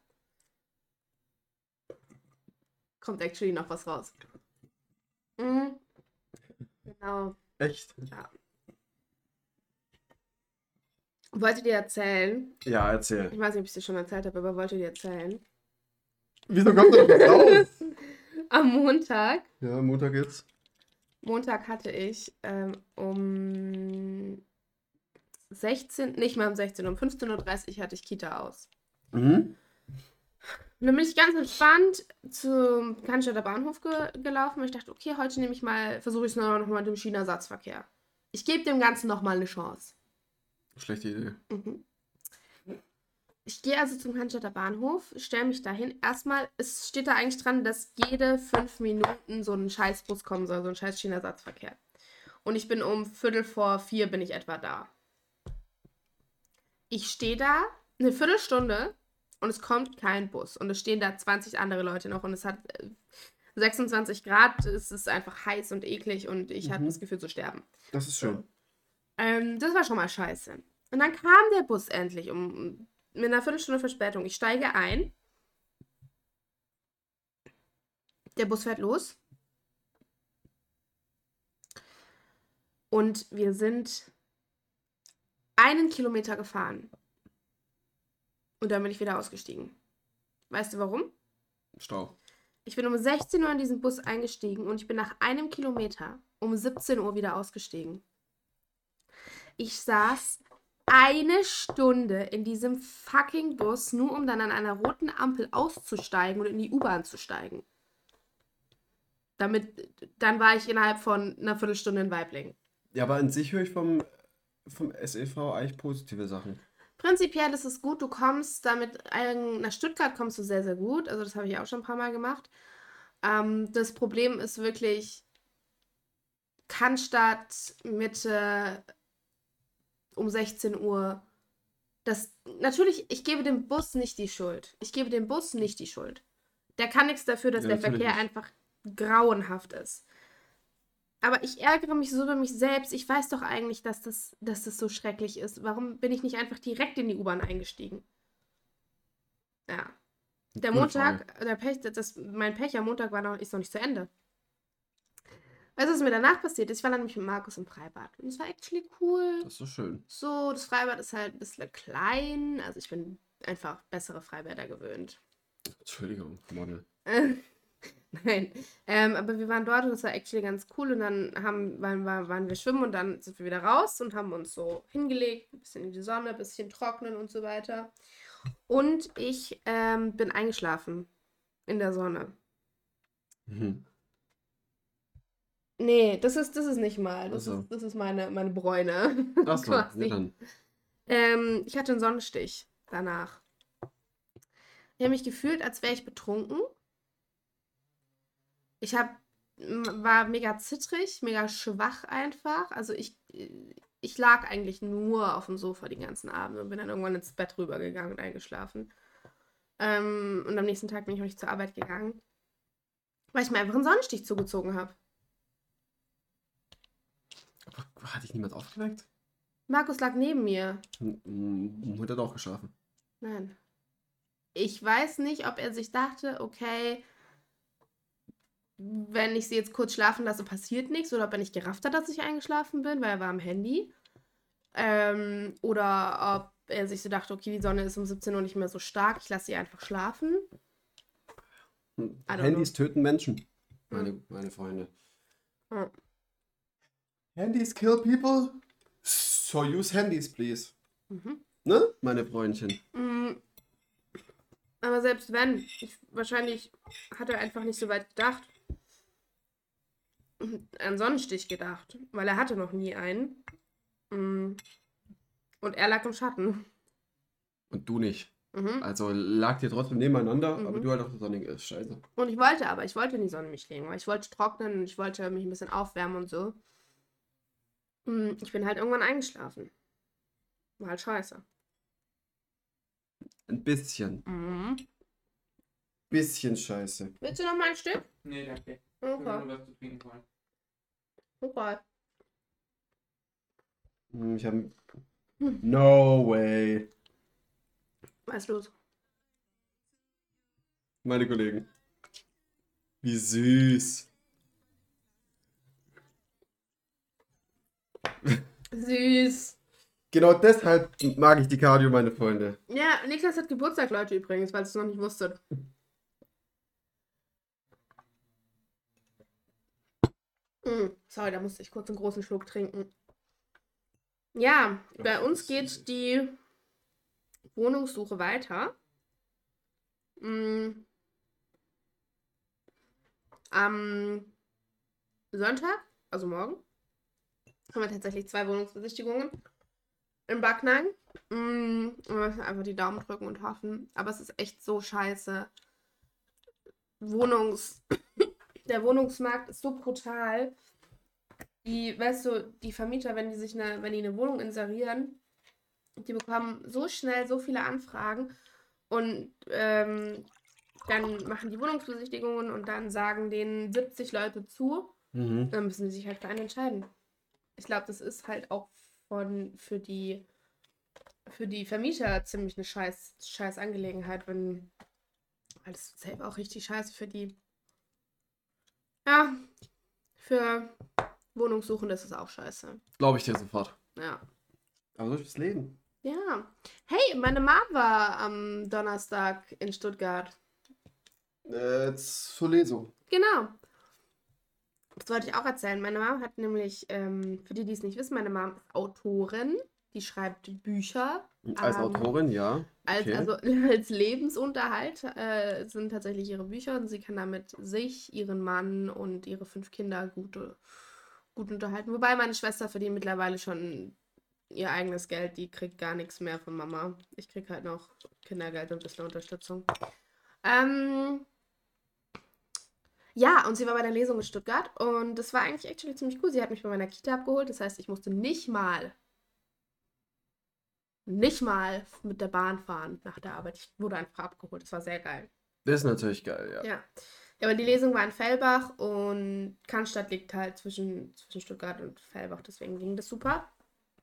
Kommt actually noch was raus. Mhm. Genau. Echt? Ja. Wollte dir erzählen, Ja, erzähl. ich weiß nicht, ob ich es dir schon erzählt habe, aber wollte dir erzählen. Wieso kommt das nicht raus? Am Montag, Ja, Montag jetzt. Montag hatte ich ähm, um sechzehn, nicht mal um sechzehn, um fünfzehn Uhr dreißig hatte ich Kita aus. Mhm. Und dann bin ich ganz entspannt zum Cannstatter Bahnhof ge gelaufen und ich dachte, okay, heute nehme ich mal, versuche ich es noch mal mit dem Schienenersatzverkehr. Ich gebe dem Ganzen nochmal eine Chance. Schlechte Idee. Mhm. Ich gehe also zum Cannstatter Bahnhof, stelle mich dahin. Erstmal, es steht da eigentlich dran, dass jede fünf Minuten so ein Scheißbus kommen soll, so ein scheiß Schienenersatzverkehr. Und ich bin um Viertel vor vier bin ich etwa da. Ich stehe da eine Viertelstunde und es kommt kein Bus. Und es stehen da zwanzig andere Leute noch und es hat äh, sechsundzwanzig Grad, es ist einfach heiß und eklig und ich hatte Mhm. das Gefühl zu sterben. Das ist schön. Ähm, das war schon mal scheiße. Und dann kam der Bus endlich um mit einer Viertelstunde Verspätung. Ich steige ein. Der Bus fährt los. Und wir sind einen Kilometer gefahren. Und dann bin ich wieder ausgestiegen. Weißt du warum? Stau. Ich bin um sechzehn Uhr in diesen Bus eingestiegen und ich bin nach einem Kilometer um siebzehn Uhr wieder ausgestiegen. Ich saß eine Stunde in diesem fucking Bus, nur um dann an einer roten Ampel auszusteigen und in die U-Bahn zu steigen. Damit, dann war ich innerhalb von einer Viertelstunde in Waiblingen. Ja, aber an sich höre ich vom, vom S E V eigentlich positive Sachen. Prinzipiell ist es gut, du kommst damit, nach Stuttgart kommst du sehr, sehr gut. Also das habe ich auch schon ein paar Mal gemacht. Ähm, das Problem ist wirklich Cannstatt, Mitte, um sechzehn Uhr. Das, natürlich, ich gebe dem Bus nicht die Schuld. Ich gebe dem Bus nicht die Schuld. Der kann nichts dafür, dass Ja, der natürlich Verkehr nicht. einfach grauenhaft ist. Aber ich ärgere mich so über mich selbst. Ich weiß doch eigentlich, dass das, dass das so schrecklich ist. Warum bin ich nicht einfach direkt in die U-Bahn eingestiegen? Ja. Der Gute Montag, der Pech, das, mein Pech am Montag war noch, ist noch nicht zu Ende. Weißt du, was mir danach passiert ist? Ich war dann nämlich mit Markus im Freibad. Und es war actually cool. Das ist so schön. So, das Freibad ist halt ein bisschen klein. Also ich bin einfach bessere Freibäder gewöhnt. Entschuldigung, Model. Äh, Nein. Ähm, aber wir waren dort und das war actually ganz cool. Und dann haben, waren, waren, waren wir schwimmen und dann sind wir wieder raus und haben uns so hingelegt, ein bisschen in die Sonne, ein bisschen trocknen und so weiter. Und ich ähm, bin eingeschlafen in der Sonne. Mhm. Nee, das ist, das ist nicht mal. Das, Ach so. ist, das ist meine, meine Bräune. Achso, ja Quasi. dann. Ähm, ich hatte einen Sonnenstich danach. Ich habe mich gefühlt, als wäre ich betrunken. Ich habe m- war mega zittrig, mega schwach einfach. Also ich, ich lag eigentlich nur auf dem Sofa den ganzen Abend und bin dann irgendwann ins Bett rübergegangen und eingeschlafen. Ähm, und am nächsten Tag bin ich auch nicht zur Arbeit gegangen, weil ich mir einfach einen Sonnenstich zugezogen habe. Aber hat dich niemand aufgeweckt? Markus lag neben mir. Hm, hm, Hat er doch geschlafen. Nein. Ich weiß nicht, ob er sich dachte, okay, wenn ich sie jetzt kurz schlafen lasse, passiert nichts. Oder ob er nicht gerafft hat, dass ich eingeschlafen bin, weil er war am Handy. Ähm, oder ob er sich so dachte, okay, die Sonne ist um siebzehn Uhr nicht mehr so stark, ich lasse sie einfach schlafen. Hm, I don't Handys töten Menschen. Meine, Hm. meine Freunde. Hm. Handys kill people? So use handys, please. Mhm. Ne? Meine Freundchen. Mm, Aber selbst wenn, ich, wahrscheinlich hat er einfach nicht so weit gedacht. An Sonnenstich gedacht, weil er hatte noch nie einen. Mm, Und er lag im Schatten. Und du nicht. Mhm. Also lag ihr trotzdem nebeneinander, aber Mhm. du halt auf der Sonne ist. Scheiße. Und ich wollte aber, ich wollte in die Sonne mich legen, weil ich wollte trocknen und ich wollte mich ein bisschen aufwärmen und so. Mm, Ich bin halt irgendwann eingeschlafen. War halt scheiße. Ein bisschen. Mhm. Bisschen scheiße. Willst du noch mal ein Stück? Nee, danke. Ich würde Okay. nur was zu trinken wollen. Okay. Hm, Ich habe. Hm. No way. Was ist los? Meine Kollegen. Wie süß. Süß. Genau deshalb mag ich die Cardio, meine Freunde. Ja, Niklas hat Geburtstag, Leute, übrigens, falls ihr es noch nicht wusstet. Mm, Sorry, da musste ich kurz einen großen Schluck trinken. Ja, bei uns geht die Wohnungssuche weiter. Mm, Am Sonntag, also morgen, haben wir tatsächlich zwei Wohnungsbesichtigungen in Backnang. Mm, und wir müssen einfach die Daumen drücken und hoffen. Aber es ist echt so scheiße. Wohnungs... Der Wohnungsmarkt ist so brutal. Die, weißt du, die Vermieter, wenn die sich eine, wenn die eine Wohnung inserieren, die bekommen so schnell so viele Anfragen und ähm, dann machen die Wohnungsbesichtigungen und dann sagen denen siebzig Leute zu. Mhm. Dann müssen die sich halt für einen entscheiden. Ich glaube, das ist halt auch von für die für die Vermieter ziemlich eine scheiß, scheiß Angelegenheit, wenn weil das ist selber auch richtig scheiße für die. Ja, für Wohnungssuchende ist es auch scheiße. Glaube ich dir sofort. Ja. Aber so ist das Leben. Ja. Hey, meine Mom war am Donnerstag in Stuttgart. Äh, zur Lesung. Genau. Das wollte ich auch erzählen. Meine Mom hat nämlich, ähm, für die, die es nicht wissen, meine Mom ist Autorin. Die schreibt Bücher. Als Ähm, Autorin, ja. Als, Okay. also als Lebensunterhalt äh, sind tatsächlich ihre Bücher und sie kann damit sich, ihren Mann und ihre fünf Kinder gut, äh, gut unterhalten. Wobei meine Schwester verdient mittlerweile schon ihr eigenes Geld, die kriegt gar nichts mehr von Mama. Ich krieg halt noch Kindergeld und ein bisschen Unterstützung. Ähm, ja, und sie war bei der Lesung in Stuttgart und das war eigentlich actually ziemlich cool. Sie hat mich bei meiner Kita abgeholt, das heißt, ich musste nicht mal nicht mal mit der Bahn fahren nach der Arbeit. Ich wurde einfach abgeholt. Das war sehr geil. Das ist natürlich geil, ja. Ja. Ja, aber die Lesung war in Fellbach und Cannstatt liegt halt zwischen, zwischen Stuttgart und Fellbach, deswegen ging das super.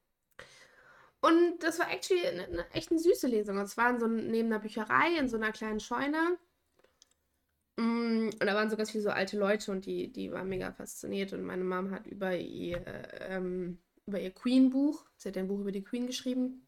Und das war actually eine, eine echt eine süße Lesung. Es war in so, neben einer Bücherei, in so einer kleinen Scheune. Mm, Und da waren so ganz viele so alte Leute und die, die waren mega fasziniert. Und meine Mom hat über ihr, äh, ähm, über ihr Queen-Buch, sie hat ja ein Buch über die Queen geschrieben,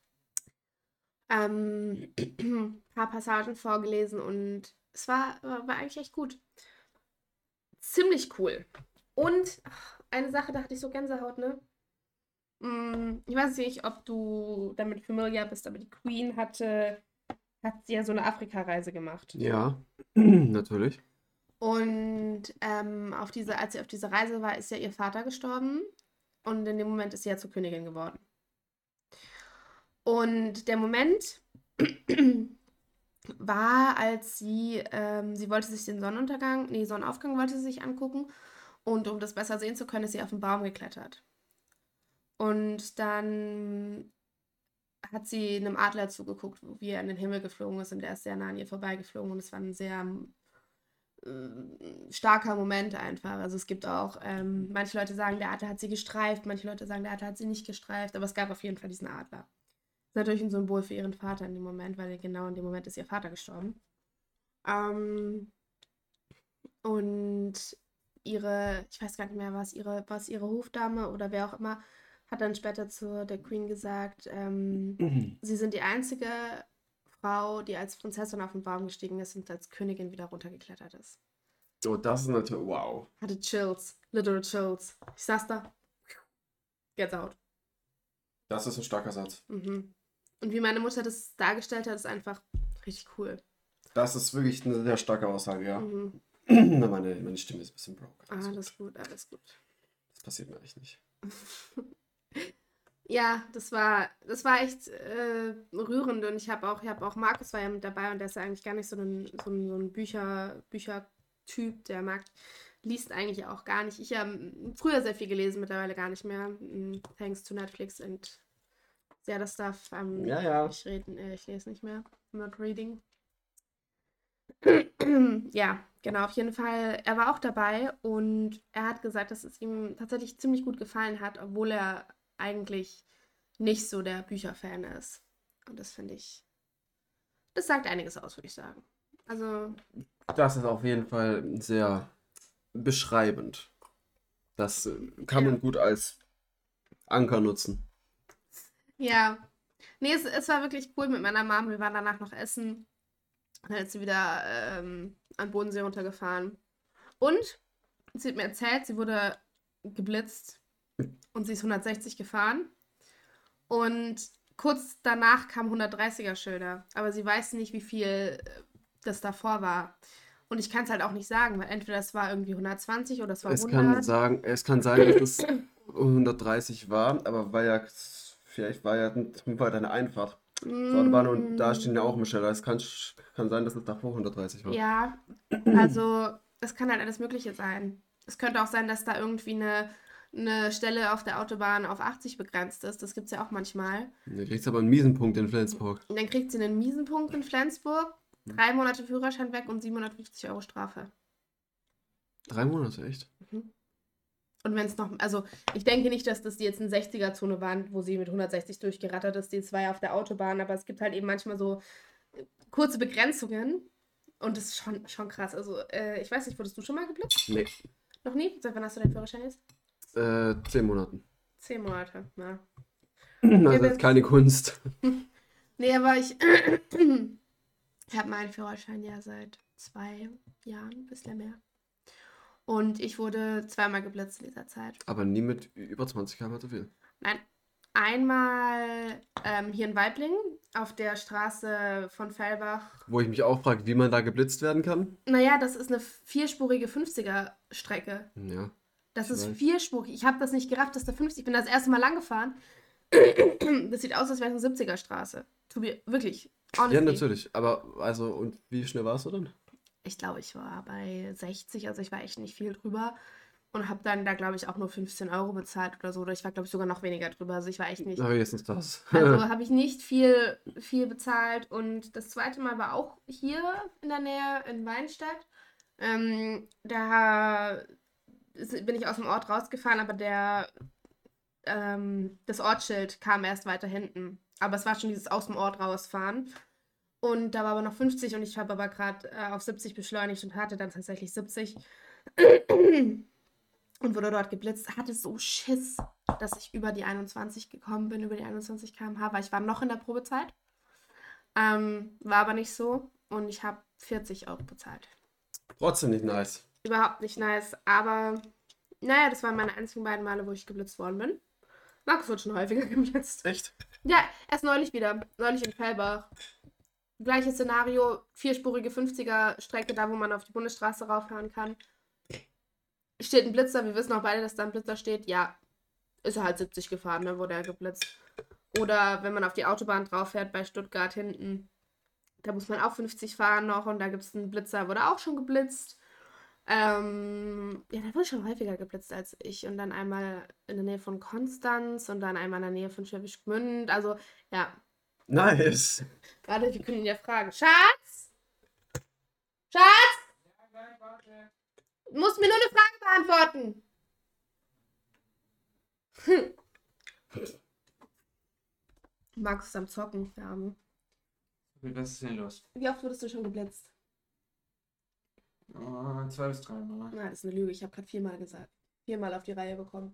ähm, ein paar Passagen vorgelesen und es war, war, war eigentlich echt gut. Ziemlich cool. Und ach, eine Sache dachte ich so Gänsehaut, ne? Mm, Ich weiß nicht, ob du damit familiar bist, aber die Queen hatte, hat sie ja so eine Afrika-Reise gemacht. Ja, natürlich. Und ähm, auf diese, als sie auf dieser Reise war, ist ja ihr Vater gestorben und in dem Moment ist sie ja zur Königin geworden. Und der Moment, war, als sie, ähm, sie wollte sich den Sonnenuntergang, nee, Sonnenaufgang wollte sie sich angucken. Und um das besser sehen zu können, ist sie auf den Baum geklettert. Und dann hat sie einem Adler zugeguckt, wie er in den Himmel geflogen ist und der ist sehr nah an ihr vorbeigeflogen und es war ein sehr äh, starker Moment einfach. Also es gibt auch, ähm, manche Leute sagen, der Adler hat sie gestreift, manche Leute sagen, der Adler hat sie nicht gestreift, aber es gab auf jeden Fall diesen Adler. Das ist natürlich ein Symbol für ihren Vater in dem Moment, weil genau in dem Moment ist ihr Vater gestorben. Ähm, und ihre, ich weiß gar nicht mehr, was ihre, was ihre Hofdame oder wer auch immer, hat dann später zu der Queen gesagt, ähm, sie sind die einzige Frau, die als Prinzessin auf den Baum gestiegen ist und als Königin wieder runtergeklettert ist. Oh, das ist natürlich, wow. Hatte Chills, literal Chills. Ich saß da, Gänsehaut. Das ist ein starker Satz. Mhm. Und wie meine Mutter das dargestellt hat, ist einfach richtig cool. Das ist wirklich eine sehr starke Aussage, ja. Mhm. meine, meine Stimme ist ein bisschen broke. Alles, alles gut. gut, alles gut. Das passiert mir eigentlich nicht. Ja, das war, das war echt äh, rührend und ich habe auch, ich habe auch, Markus war ja mit dabei und der ist ja eigentlich gar nicht so ein, so ein, so ein Bücher, Büchertyp, der mag, liest eigentlich auch gar nicht. Ich habe früher sehr viel gelesen, mittlerweile gar nicht mehr. Thanks to Netflix und the other stuff. Um, ja, ja. Ich, reden, äh, ich lese nicht mehr. I'm not reading. Ja, genau, auf jeden Fall. Er war auch dabei und er hat gesagt, dass es ihm tatsächlich ziemlich gut gefallen hat, obwohl er eigentlich nicht so der Bücherfan ist. Und das finde ich, das sagt einiges aus, würde ich sagen. Also. Das ist auf jeden Fall sehr beschreibend. Das kann man ja. gut als Anker nutzen. Ja. Nee, es, es war wirklich cool mit meiner Mom. Wir waren danach noch essen. Dann ist sie wieder ähm, an Bodensee runtergefahren. Und sie hat mir erzählt, sie wurde geblitzt und sie ist hundertsechzig gefahren. Und kurz danach kamen hundertdreißiger Schilder. Aber sie weiß nicht, wie viel das davor war. Und ich kann es halt auch nicht sagen, weil entweder es war irgendwie hundertzwanzig oder es war es hundert. Kann sagen, es kann sein, dass es hundertdreißig war, aber weil ja, vielleicht war ja war deine Einfahrt. Mm. Zur Autobahn und da stehen ja auch Schilder. Es kann, kann sein, dass es davor hundertdreißig war. Ja, also es kann halt alles Mögliche sein. Es könnte auch sein, dass da irgendwie eine, eine Stelle auf der Autobahn auf achtzig begrenzt ist. Das gibt es ja auch manchmal. Dann kriegt sie aber einen miesen Punkt in Flensburg. Und dann kriegt sie einen miesen Punkt in Flensburg, drei Monate Führerschein weg und siebenhundertfünfzig Euro Strafe. Drei Monate, echt? Mhm. Und wenn es noch, also ich denke nicht, dass das jetzt eine sechziger-Zone war, wo sie mit hundertsechzig durchgerattert ist, die zwei auf der Autobahn, aber es gibt halt eben manchmal so kurze Begrenzungen und das ist schon, schon krass. Also äh, ich weiß nicht, wurdest du schon mal geblitzt? Nee. Noch nie? Seit wann hast du deinen Führerschein jetzt? Äh, zehn Monaten. Zehn Monate, ja. Also das ist keine Kunst. Nee, aber ich, ich habe meinen Führerschein ja seit zwei Jahren, ein bisschen mehr. Und ich wurde zweimal geblitzt in dieser Zeit. Aber nie mit über zwanzig Kilometer zu viel? Nein. Einmal ähm, hier in Waiblingen auf der Straße von Fellbach. Wo ich mich auch frage, wie man da geblitzt werden kann? Naja, das ist eine vierspurige fünfziger-Strecke. Ja. Das ist vierspurig. Ich habe das nicht gerafft, dass da fünfzig. Ich bin das erste Mal lang gefahren. Das sieht aus, als wäre es eine siebziger-Straße. Wirklich. Honestly. Ja, natürlich. Aber, also, und wie schnell warst du dann? Ich glaube, ich war bei sechzig, also ich war echt nicht viel drüber. Und habe dann da, glaube ich, auch nur fünfzehn Euro bezahlt oder so. Oder ich war, glaube ich, sogar noch weniger drüber. Also ich war echt nicht... Aber jetzt ist das. Also habe ich nicht viel, viel bezahlt. Und das zweite Mal war auch hier in der Nähe in Weinstadt. Ähm, da bin ich aus dem Ort rausgefahren, aber der ähm, das Ortsschild kam erst weiter hinten. Aber es war schon dieses aus dem Ort rausfahren. Und da war aber noch fünfzig und ich habe aber gerade äh, auf siebzig beschleunigt und hatte dann tatsächlich siebzig. Und wurde dort geblitzt. Hatte so Schiss, dass ich über die einundzwanzig gekommen bin, über die einundzwanzig Kilometer pro Stunde, weil ich war noch in der Probezeit. Ähm, war aber nicht so. Und ich habe vierzig Euro bezahlt. Trotzdem nicht nice. Überhaupt nicht nice. Aber naja, das waren meine einzigen beiden Male, wo ich geblitzt worden bin. Markus wird schon häufiger geblitzt. Echt? Ja, erst neulich wieder. Neulich in Fellbach. Gleiches Szenario, vierspurige fünfziger-Strecke, da wo man auf die Bundesstraße rauffahren kann. Steht ein Blitzer, wir wissen auch beide, dass da ein Blitzer steht. Ja, ist er halt siebzig gefahren, dann wurde er geblitzt. Oder wenn man auf die Autobahn drauf fährt, bei Stuttgart hinten, Da muss man auch fünfzig fahren noch und da gibt es einen Blitzer, wurde auch schon geblitzt. Ähm, ja, der wurde schon häufiger geblitzt als ich. Und dann einmal in der Nähe von Konstanz und dann einmal in der Nähe von Schwäbisch Gmünd. Also, ja. Nice. Warte, wir können ihn ja fragen. Schatz? Schatz? Du musst mir nur eine Frage beantworten. Max ist am Zocken, der Arme. Was ist denn los? Wie oft wurdest du schon geblitzt? Oh, zwei bis drei Mal. Na, das ist eine Lüge. Ich habe gerade viermal gesagt. Viermal auf die Reihe bekommen.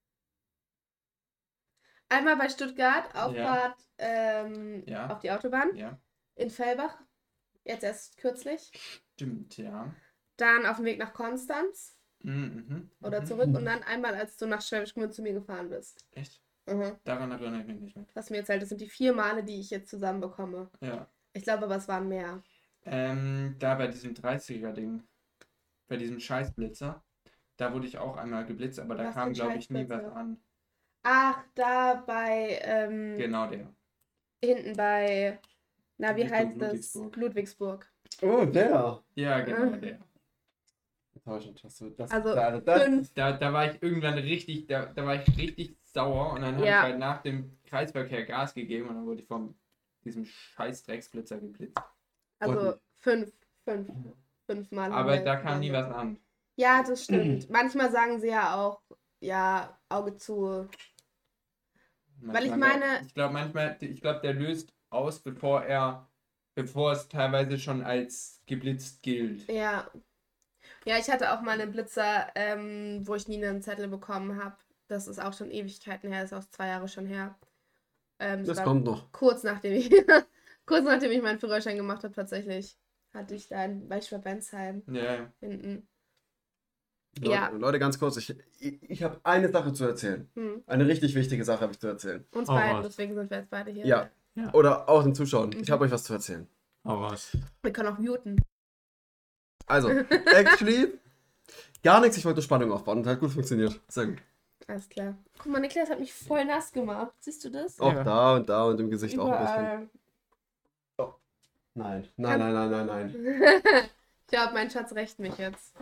Einmal bei Stuttgart, Auffahrt ähm, Ja. auf die Autobahn. Ja. In Fellbach. Jetzt erst kürzlich. Stimmt, ja. Dann auf dem Weg nach Konstanz. Mhm. Oder mhm. zurück. Und dann einmal, als du nach Schwäbisch Gmünd zu mir gefahren bist. Echt? Mhm. Daran erinnere ich mich nicht mehr. Was mir erzählt, das sind die vier Male, die ich jetzt zusammen bekomme. Ja. Ich glaube aber, es waren mehr. Ähm, da bei diesem dreißiger-Ding, bei diesem Scheißblitzer, da wurde ich auch einmal geblitzt, aber da Was für kam, ein glaube ich, nie was Scheißblitzer? an. Ach, da bei, ähm, Genau der. hinten bei, na, wie Richtung heißt das? Ludwigsburg. Ludwigsburg. Oh, der. Ja, genau Äh. der. Enttäuschend, hast du das. Also, da, das fünf. Da, da war ich irgendwann richtig, da, da war ich richtig sauer und dann habe Ja. ich halt nach dem Kreisverkehr Gas gegeben und dann wurde ich von diesem scheiß Drecksblitzer geblitzt. Also, Und- fünf. Fünf. Fünfmal. haben Aber wir da kam nie was zusammen. an. Ja, das stimmt. Manchmal sagen sie ja auch, ja, Auge zu. Weil ich Manchmal- meine- Ich glaube manchmal, ich glaube, der löst aus, bevor er, bevor es teilweise schon als geblitzt gilt. Ja. Ja, ich hatte auch mal einen Blitzer, ähm, wo ich nie einen Zettel bekommen habe. Das ist auch schon Ewigkeiten her, ist auch zwei Jahre schon her. Ähm, das war kommt noch. kurz nachdem ich, kurz nachdem ich meinen Führerschein gemacht habe, tatsächlich. Hatte ich da in Weichschwer-Bensheim Ja, hinten. Leute, Ja. Leute, ganz kurz, ich, ich, ich habe eine Sache zu erzählen. Hm. Eine richtig wichtige Sache habe ich zu erzählen. Uns Oh, beiden, was? deswegen sind wir jetzt beide hier. Ja. Ja. Oder auch den Zuschauern. Ich Mhm. habe euch was zu erzählen. Oh, was? Wir können auch muten. Also, actually, gar nichts. Ich wollte Spannung aufbauen und hat gut funktioniert. Sehr gut. Alles klar. Guck mal, Niklas hat mich voll nass gemacht. Siehst du das? Auch Ja. da und da und im Gesicht auch ein bisschen. Überall. Nein, nein, nein, nein, nein, nein. Ich glaube, mein Schatz rächt mich jetzt.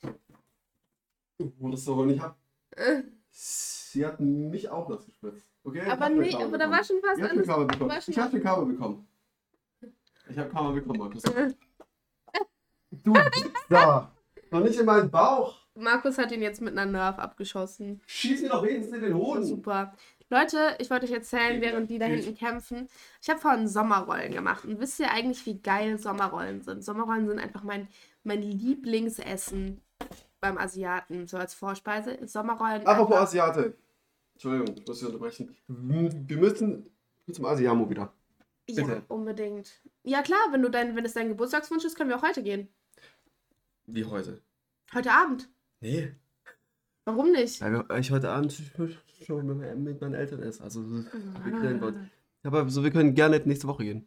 Und das so, und ich hab. Äh, Sie hat mich auch nass gespritzt. Okay? Ich Aber hab eine nee, Karma aber da bekommen. war schon fast Ich hab eine alles. Karma bekommen. war schon Ich hab eine Karma bekommen. Ich hab Karma bekommen, Markus. Äh, Du da! Noch nicht in meinen Bauch! Markus hat ihn jetzt mit einer Nerf abgeschossen. Schieß mir doch wenigstens in den Hoden! Super. Leute, ich wollte euch erzählen, während die da Tschüss. hinten kämpfen. Ich habe vorhin Sommerrollen gemacht. Und wisst ihr eigentlich, wie geil Sommerrollen sind? Sommerrollen sind einfach mein, mein Lieblingsessen beim Asiaten, so als Vorspeise. Sommerrollen. Apropos einfach- Asiate. Entschuldigung, ich muss Sie unterbrechen. Wir müssen zum Asiamo wieder. Ja, bitte. unbedingt. Ja klar, wenn du dein, wenn es dein Geburtstagswunsch ist, können wir auch heute gehen. Wie heute? Heute Abend. Nee. Warum nicht? Weil wir- ich heute Abend schon mit, mit meinen Eltern esse. Also, wir grillen bei uns. Aber so, wir können gerne nächste Woche gehen.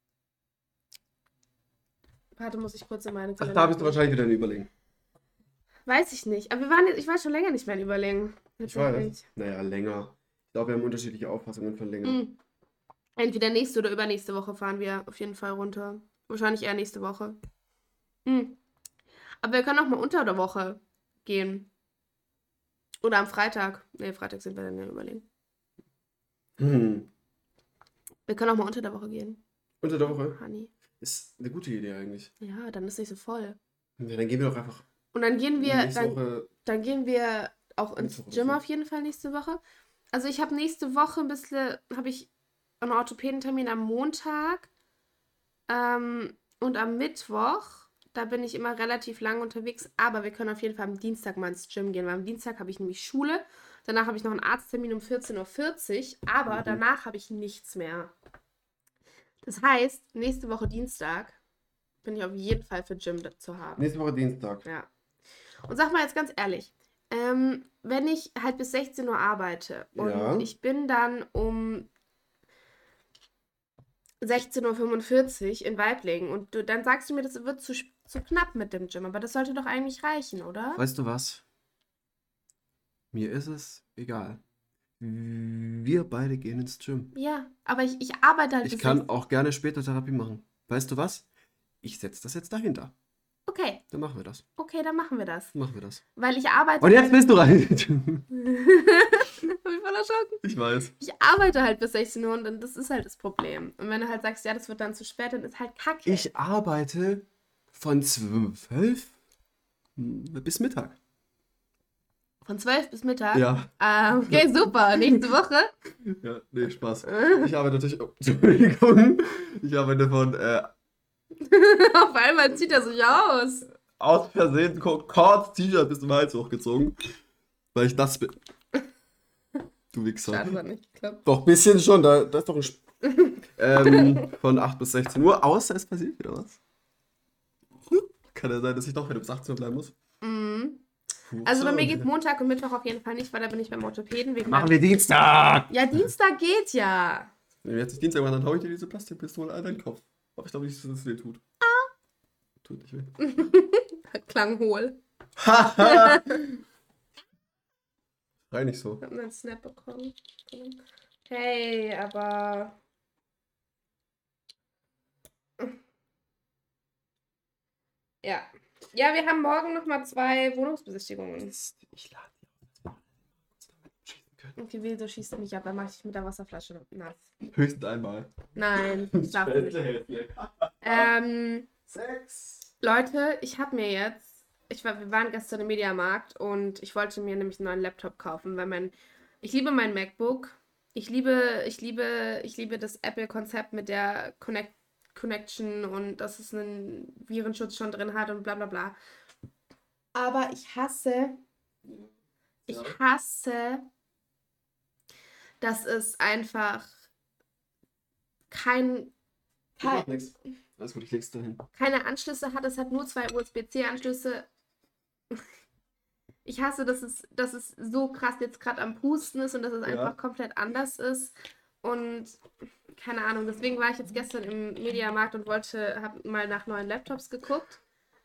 Warte, muss ich kurz in meine Ach, Kalender da bist du gucken. wahrscheinlich wieder in Überlegen. Weiß ich nicht. Aber wir waren jetzt, ich war schon länger nicht mehr in Überlegen. Ich weiß. Tatsächlich. Naja, länger. Ich glaube, wir haben unterschiedliche Auffassungen von länger. Mhm. Entweder nächste oder übernächste Woche fahren wir auf jeden Fall runter. Wahrscheinlich eher nächste Woche. Mhm. Aber wir können auch mal unter der Woche gehen. Oder am Freitag. Ne, Freitag sind wir dann ja überlegen. Hm. Wir können auch mal unter der Woche gehen. Unter der Woche. Honey. Ist eine gute Idee eigentlich. Ja, dann ist nicht so voll. Ja, dann gehen wir doch einfach Und dann gehen wir, nächste dann, Woche. dann gehen wir auch ins Nächste Woche Gym so. auf jeden Fall nächste Woche. Also ich habe nächste Woche ein bisschen, habe ich einen Orthopädentermin am Montag ähm, und am Mittwoch, da bin ich immer relativ lang unterwegs, aber wir können auf jeden Fall am Dienstag mal ins Gym gehen, weil am Dienstag habe ich nämlich Schule, danach habe ich noch einen Arzttermin um vierzehn Uhr vierzig, aber Mhm. danach habe ich nichts mehr. Das heißt, nächste Woche Dienstag bin ich auf jeden Fall für Gym zu haben. Nächste Woche Dienstag. Ja. Und sag mal jetzt ganz ehrlich, ähm, wenn ich halt bis sechzehn Uhr arbeite und Ja. ich bin dann um sechzehn Uhr fünfundvierzig in Weiblingen und du, dann sagst du mir, das wird zu, sch- zu knapp mit dem Gym, aber das sollte doch eigentlich reichen, oder? Weißt du was? Mir ist es egal. Wir beide gehen ins Gym. Ja, aber ich, ich arbeite halt Ich bis kann sechzehn auch gerne später Therapie machen. weißt du was? Ich setze das jetzt dahinter. Okay, Dann machen wir das. okay, dann machen wir das. Machen wir das. Weil ich arbeite... Und jetzt bist du rein. Hab ich voll erschrocken. Ich weiß. Ich arbeite halt bis sechzehn Uhr und dann, das ist halt das Problem. Und wenn du halt sagst, ja, das wird dann zu spät, dann ist halt kacke. Ich arbeite von zwölf bis Mittag. Von zwölf bis Mittag? Ja. Ah, okay, super. Nächste Woche? Ja, nee, Spaß. Ich arbeite natürlich... Oh, Entschuldigung. Ich arbeite von... Äh, Auf einmal zieht er sich aus. aus Versehen kurz T-Shirt bis zum Hals hochgezogen. Weil ich das bin. Du Wichser. Schade, war nicht geklappt. Doch, bisschen schon. Da, da ist doch ein... Sp ähm, von acht bis sechzehn Uhr. Außer es passiert wieder was. Kann ja sein, dass ich doch wieder bis achtzehn Uhr bleiben muss. Mhm. Also bei mir geht Montag und Mittwoch auf jeden Fall nicht, weil da bin ich beim Orthopäden. Wegen Machen wir Dienstag! Ja, Dienstag geht ja. Wenn wir jetzt Dienstag machen, dann hau ich dir diese Plastikpistole an deinen Kopf. Aber ich glaube nicht, dass es weh tut. Ah! Tut nicht weh. Klang hohl. Haha! Schrei nicht so. Ich hab einen Snap bekommen. Hey, aber... Ja. Ja, wir haben morgen nochmal zwei Wohnungsbesichtigungen. Ich lade die auf, dass wir damit schießen können. Okay, wieso schießt du mich ab? Dann mach ich dich mit der Wasserflasche nass. Höchstens einmal. Nein, ich darf nicht. Ähm, Sechs. Leute, ich habe mir jetzt, ich war, wir waren gestern im Mediamarkt und ich wollte mir nämlich einen neuen Laptop kaufen, weil mein, ich liebe mein MacBook. Ich liebe, ich liebe, ich liebe das Apple-Konzept mit der Connect Connection und dass es einen Virenschutz schon drin hat und bla bla bla. Aber ich hasse, ich hasse, dass es einfach kein, Ich mach kein nix. Alles gut, ich leg's dahin. keine Anschlüsse hat. Es hat nur zwei U S B C-Anschlüsse. Ich hasse, dass es, dass es so krass jetzt gerade am Pusten ist und dass es Ja. einfach komplett anders ist. Und keine Ahnung, deswegen war ich jetzt gestern im Mediamarkt und wollte, habe mal nach neuen Laptops geguckt.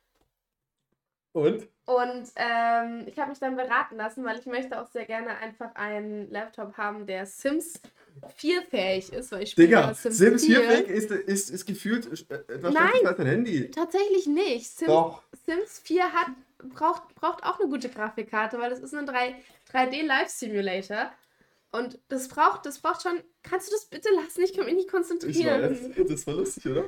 Und? Und ähm, ich habe mich dann beraten lassen, weil ich möchte auch sehr gerne einfach einen Laptop haben, der Sims vier fähig ist, weil ich spiele Digga, ja Sims, Sims vier. vier Fake ist, ist, ist gefühlt äh, etwas Nein. schlechter als dein Handy. Tatsächlich nicht. Sims, Doch. Sims vier hat, braucht, braucht auch eine gute Grafikkarte, weil das ist ein drei D Live Simulator. Und das braucht, das braucht schon. Kannst du das bitte lassen? Ich kann mich nicht Ich konzentrieren. weiß, das war lustig, oder?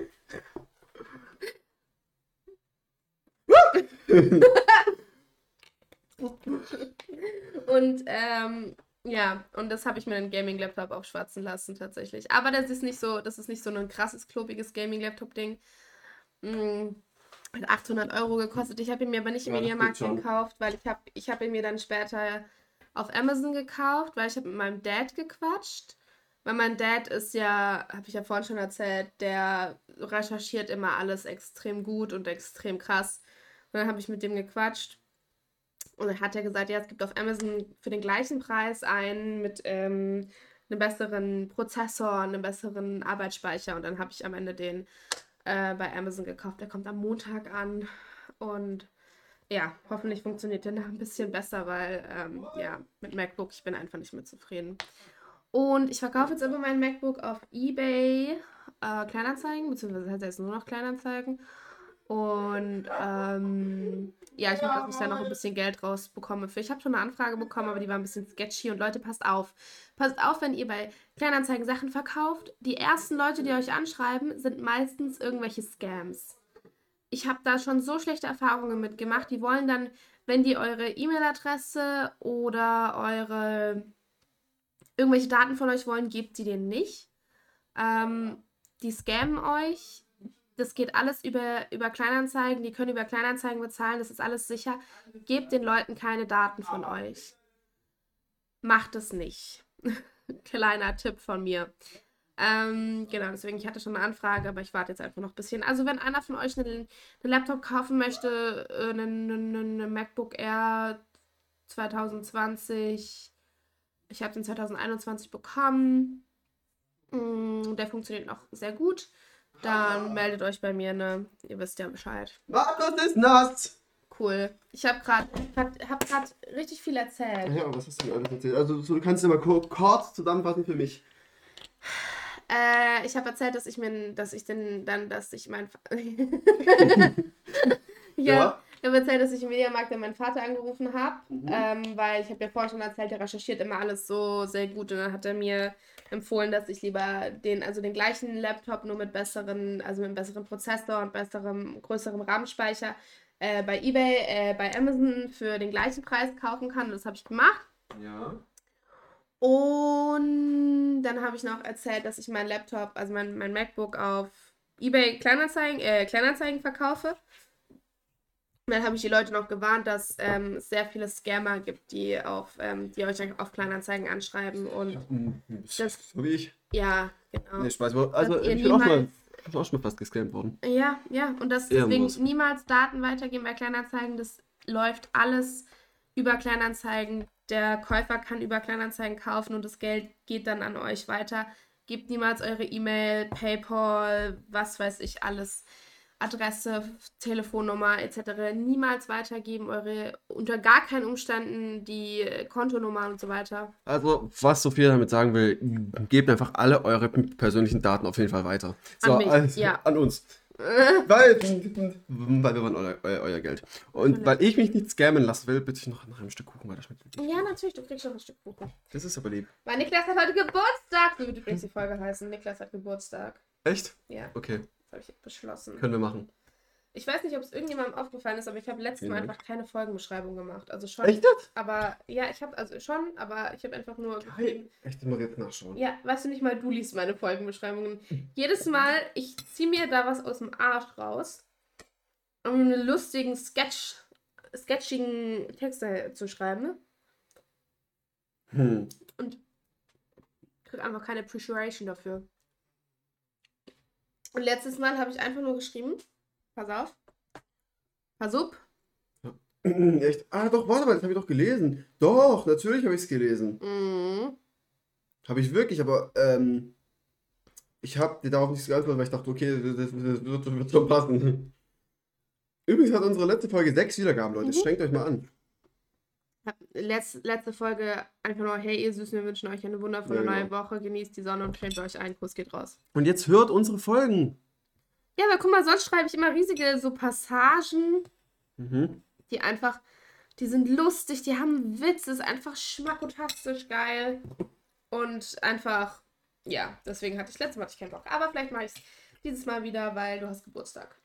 Und ähm, ja, und das habe ich mir einen Gaming-Laptop aufschwatzen lassen tatsächlich. Aber das ist nicht so, das ist nicht so ein krasses, klobiges Gaming-Laptop-Ding. Mm, hat achthundert Euro gekostet. Ich habe ihn mir aber nicht im Ja, das Mediamarkt geht schon. gekauft, weil ich habe ich hab ihn mir dann später auf Amazon gekauft, weil ich habe mit meinem Dad gequatscht. Weil mein Dad ist ja, habe ich ja vorhin schon erzählt, der recherchiert immer alles extrem gut und extrem krass. Und dann habe ich mit dem gequatscht. Und dann hat er gesagt, ja, es gibt auf Amazon für den gleichen Preis einen mit ähm, einem besseren Prozessor, einem besseren Arbeitsspeicher. Und dann habe ich am Ende den äh, bei Amazon gekauft. Der kommt am Montag an. Und ja, hoffentlich funktioniert der noch ein bisschen besser, weil ähm, ja, mit MacBook, ich bin einfach nicht mehr zufrieden. Und ich verkaufe jetzt aber mein MacBook auf eBay äh, Kleinanzeigen, beziehungsweise heißt jetzt nur noch Kleinanzeigen. Und ähm, ja, ich hoffe, dass ich da noch ein bisschen Geld rausbekomme für. Ich habe schon eine Anfrage bekommen, aber die war ein bisschen sketchy. Und Leute, passt auf. Passt auf, wenn ihr bei Kleinanzeigen Sachen verkauft. Die ersten Leute, die euch anschreiben, sind meistens irgendwelche Scams. Ich habe da schon so schlechte Erfahrungen mitgemacht. Die wollen dann, wenn die eure E-Mail-Adresse oder eure irgendwelche Daten von euch wollen, gebt sie denen nicht. Ähm, die scammen euch. Das geht alles über, über Kleinanzeigen. Die können über Kleinanzeigen bezahlen. Das ist alles sicher. Gebt den Leuten keine Daten von euch. Macht es nicht. Kleiner Tipp von mir. Ähm, genau, deswegen, ich hatte schon eine Anfrage, aber ich warte jetzt einfach noch ein bisschen. Also, wenn einer von euch einen, einen Laptop kaufen möchte, äh, einen, einen, einen MacBook Air zwanzig zwanzig, ich habe den zwanzig einundzwanzig bekommen, mm, der funktioniert noch sehr gut, dann meldet euch bei mir, ne? Ihr wisst ja Bescheid. Markus ist nass! Cool. Ich habe gerade hab grad richtig viel erzählt. Ja, was hast du denn alles erzählt? Also, du kannst dir mal kurz zusammenfassen für mich. Äh, ich habe erzählt, dass ich mir, dass ich den, dann, dass ich mein... ja. Ja. Ich habe erzählt, dass ich im Mediamarkt dann meinen Vater angerufen habe, Mhm. ähm, weil ich habe ja vorhin schon erzählt, der recherchiert immer alles so sehr gut und dann hat er mir empfohlen, dass ich lieber den, also den gleichen Laptop nur mit besseren, also mit einem besseren Prozessor und besserem, größerem RAM-Speicher äh, bei eBay, äh, bei Amazon für den gleichen Preis kaufen kann und das habe ich gemacht. Ja. Und dann habe ich noch erzählt, dass ich meinen Laptop, also mein, mein MacBook auf eBay Kleinanzeigen, äh, Kleinanzeigen verkaufe. Und dann habe ich die Leute noch gewarnt, dass ähm, es sehr viele Scammer gibt, die, auf, ähm, die euch auf Kleinanzeigen anschreiben. Und das, So wie ich. ja, genau. Nee, Spaß. Also, Dass ihr ich bin auch, mal, niemals- ich bin auch schon mal fast gescammt worden. Ja, ja. Und das deswegen Ehrenlos. niemals Daten weitergeben bei Kleinanzeigen. Das läuft alles über Kleinanzeigen. Der Käufer kann über Kleinanzeigen kaufen und das Geld geht dann an euch weiter. Gebt niemals eure E-Mail, PayPal, was weiß ich, alles. Adresse, Telefonnummer et cetera niemals weitergeben, eure unter gar keinen Umständen die Kontonummer und so weiter. Also, was Sophia damit sagen will, gebt einfach alle eure persönlichen Daten auf jeden Fall weiter. So, An mich, also, ja. an uns. Weil, weil wir wollen euer, euer, euer Geld. Und Natürlich. weil ich mich nicht scammen lassen will, bitte ich noch nach einem Stück Kuchen weiterschmecken. Ja, natürlich, du kriegst schon ein Stück Kuchen. Das ist aber lieb. Weil Niklas hat heute Geburtstag. So wird übrigens die Folge heißen. Niklas hat Geburtstag. Echt? Ja, Okay, das habe ich beschlossen. können wir machen. Ich weiß nicht, ob es irgendjemandem aufgefallen ist, aber ich habe letztes Vielen Mal Dank. einfach keine Folgenbeschreibung gemacht. Also schon. Echt jetzt? Aber ja, ich habe also schon, aber ich habe einfach nur geschrieben. Echt, ich muss jetzt nachschauen. Ja, weißt du nicht mal, du liest meine Folgenbeschreibungen. Jedes Mal, ich ziehe mir da was aus dem Arsch raus, um einen lustigen Sketch, sketchigen Text da zu schreiben. Hm. Und krieg einfach keine Appreciation dafür. Und letztes Mal habe ich einfach nur geschrieben, pass auf, pass up. Echt? Ah, doch, warte mal, das habe ich doch gelesen. Doch, natürlich habe ich es gelesen. Mhm. Habe ich wirklich, aber ähm, ich habe dir darauf nicht geantwortet, weil ich dachte, okay, das, das, das wird, wird schon passen. Übrigens hat unsere letzte Folge sechs Wiedergaben, Leute. Mhm. Strengt euch mal an. Hab Letz, letzte Folge einfach nur, hey ihr Süßen, wir wünschen euch eine wundervolle Ja, neue genau. Woche, genießt die Sonne und cremt euch ein, Kuss geht raus. Und jetzt hört unsere Folgen. Ja, aber guck mal, sonst schreibe ich immer riesige so Passagen, Mhm. die einfach, die sind lustig, die haben Witz, ist einfach schmackotastisch geil und einfach, ja, deswegen hatte ich letztes Mal hatte ich keinen Bock, aber vielleicht mache ich es dieses Mal wieder, weil du hast Geburtstag.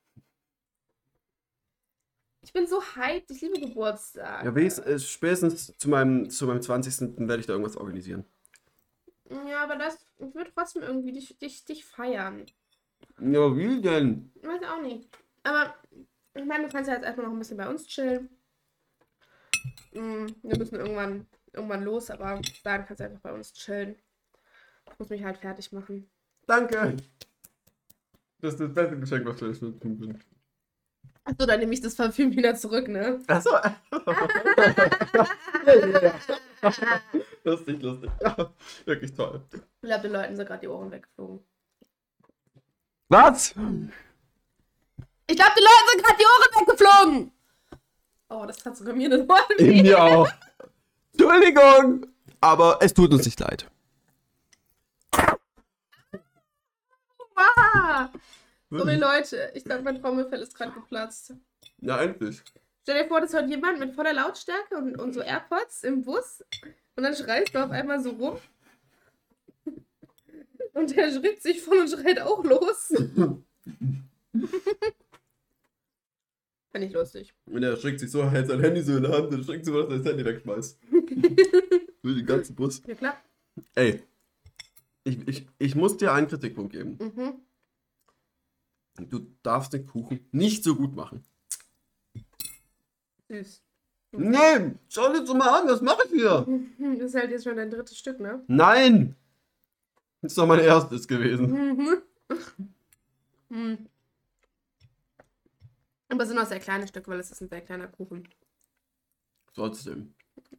Ich bin so hyped, ich liebe Geburtstag. Ja, wenigstens, äh, spätestens zu meinem, zu meinem zwanzigsten werde ich da irgendwas organisieren. Ja, aber das, ich würde trotzdem irgendwie dich, dich, dich feiern. Ja, wie denn? Ich weiß auch nicht. Aber ich meine, du kannst ja jetzt erstmal noch ein bisschen bei uns chillen. Mm, Wir müssen irgendwann, irgendwann los, aber bis dahin kannst du einfach bei uns chillen. Ich muss mich halt fertig machen. Danke. Das ist das beste Geschenk, was wir tun können. Achso, dann nehme ich das Parfüm wieder zurück, ne? Achso. ja, ja, ja. Lustig, lustig. Ja, wirklich toll. Ich glaube, den Leuten sind gerade die Ohren weggeflogen. Was? Ich glaube, den Leuten sind gerade die Ohren weggeflogen! Oh, das tat sogar mir das Wort In weh. mir auch. Entschuldigung. Aber es tut uns nicht leid. Ah! Sorry, Leute. Ich glaube, mein Trommelfell ist gerade geplatzt. Ja, endlich. Stell dir vor, das hört jemand mit voller Lautstärke und, und so AirPods im Bus und dann schreist du auf einmal so rum. Und der schrickt sich voll und schreit auch los. Finde ich lustig. Und er schreckt sich so, hält sein Handy so in der Hand und schreckt so, dass er das Handy wegschmeißt. Für den ganzen Bus. Ja, klar. Ey, ich, ich, ich muss dir einen Kritikpunkt geben. Mhm. Du darfst den Kuchen nicht so gut machen. Süß. Nee, schau dir das doch mal an, was mache ich hier? Das ist halt jetzt schon dein drittes Stück, ne? Nein! Das ist doch mein erstes gewesen. Mhm. Mhm. Aber es sind auch sehr kleine Stücke, weil es ist ein sehr kleiner Kuchen. Trotzdem.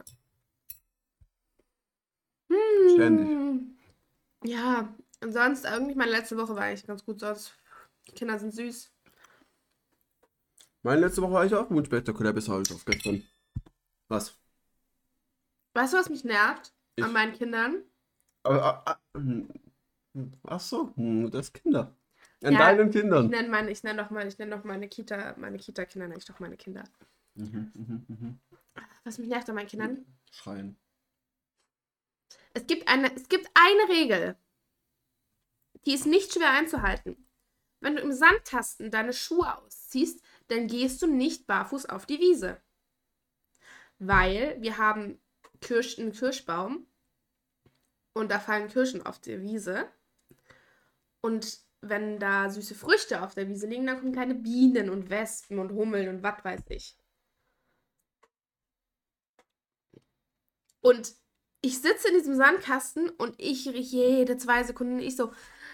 Hm. Ständig. Ja, und sonst, irgendwie meine letzte Woche war eigentlich ganz gut. Sonst, die Kinder sind süß. Meine letzte Woche war ich auch unspektakulär bis heute auf gestern. Was? Weißt du, was mich nervt Ich- an meinen Kindern? Aber, ah, ah, hm. Ach so, hm, das Kinder. An Ja, deinen Ich Kindern. nenne meine, ich nenne doch mal, ich nenne doch meine Kita, meine Kita-Kinder, nenne ich doch meine Kinder. Mhm, mhm, mhm. Was mich nervt an meinen Kindern? Schreien. Es gibt eine, es gibt eine Regel, die ist nicht schwer einzuhalten. Wenn du im Sandkasten deine Schuhe ausziehst, dann gehst du nicht barfuß auf die Wiese. Weil wir haben Kirsch, einen Kirschbaum und da fallen Kirschen auf die Wiese. Und wenn da süße Früchte auf der Wiese liegen, dann kommen kleine Bienen und Wespen und Hummeln und was weiß ich. Und ich sitze in diesem Sandkasten und ich rieche jede zwei Sekunden, ich so,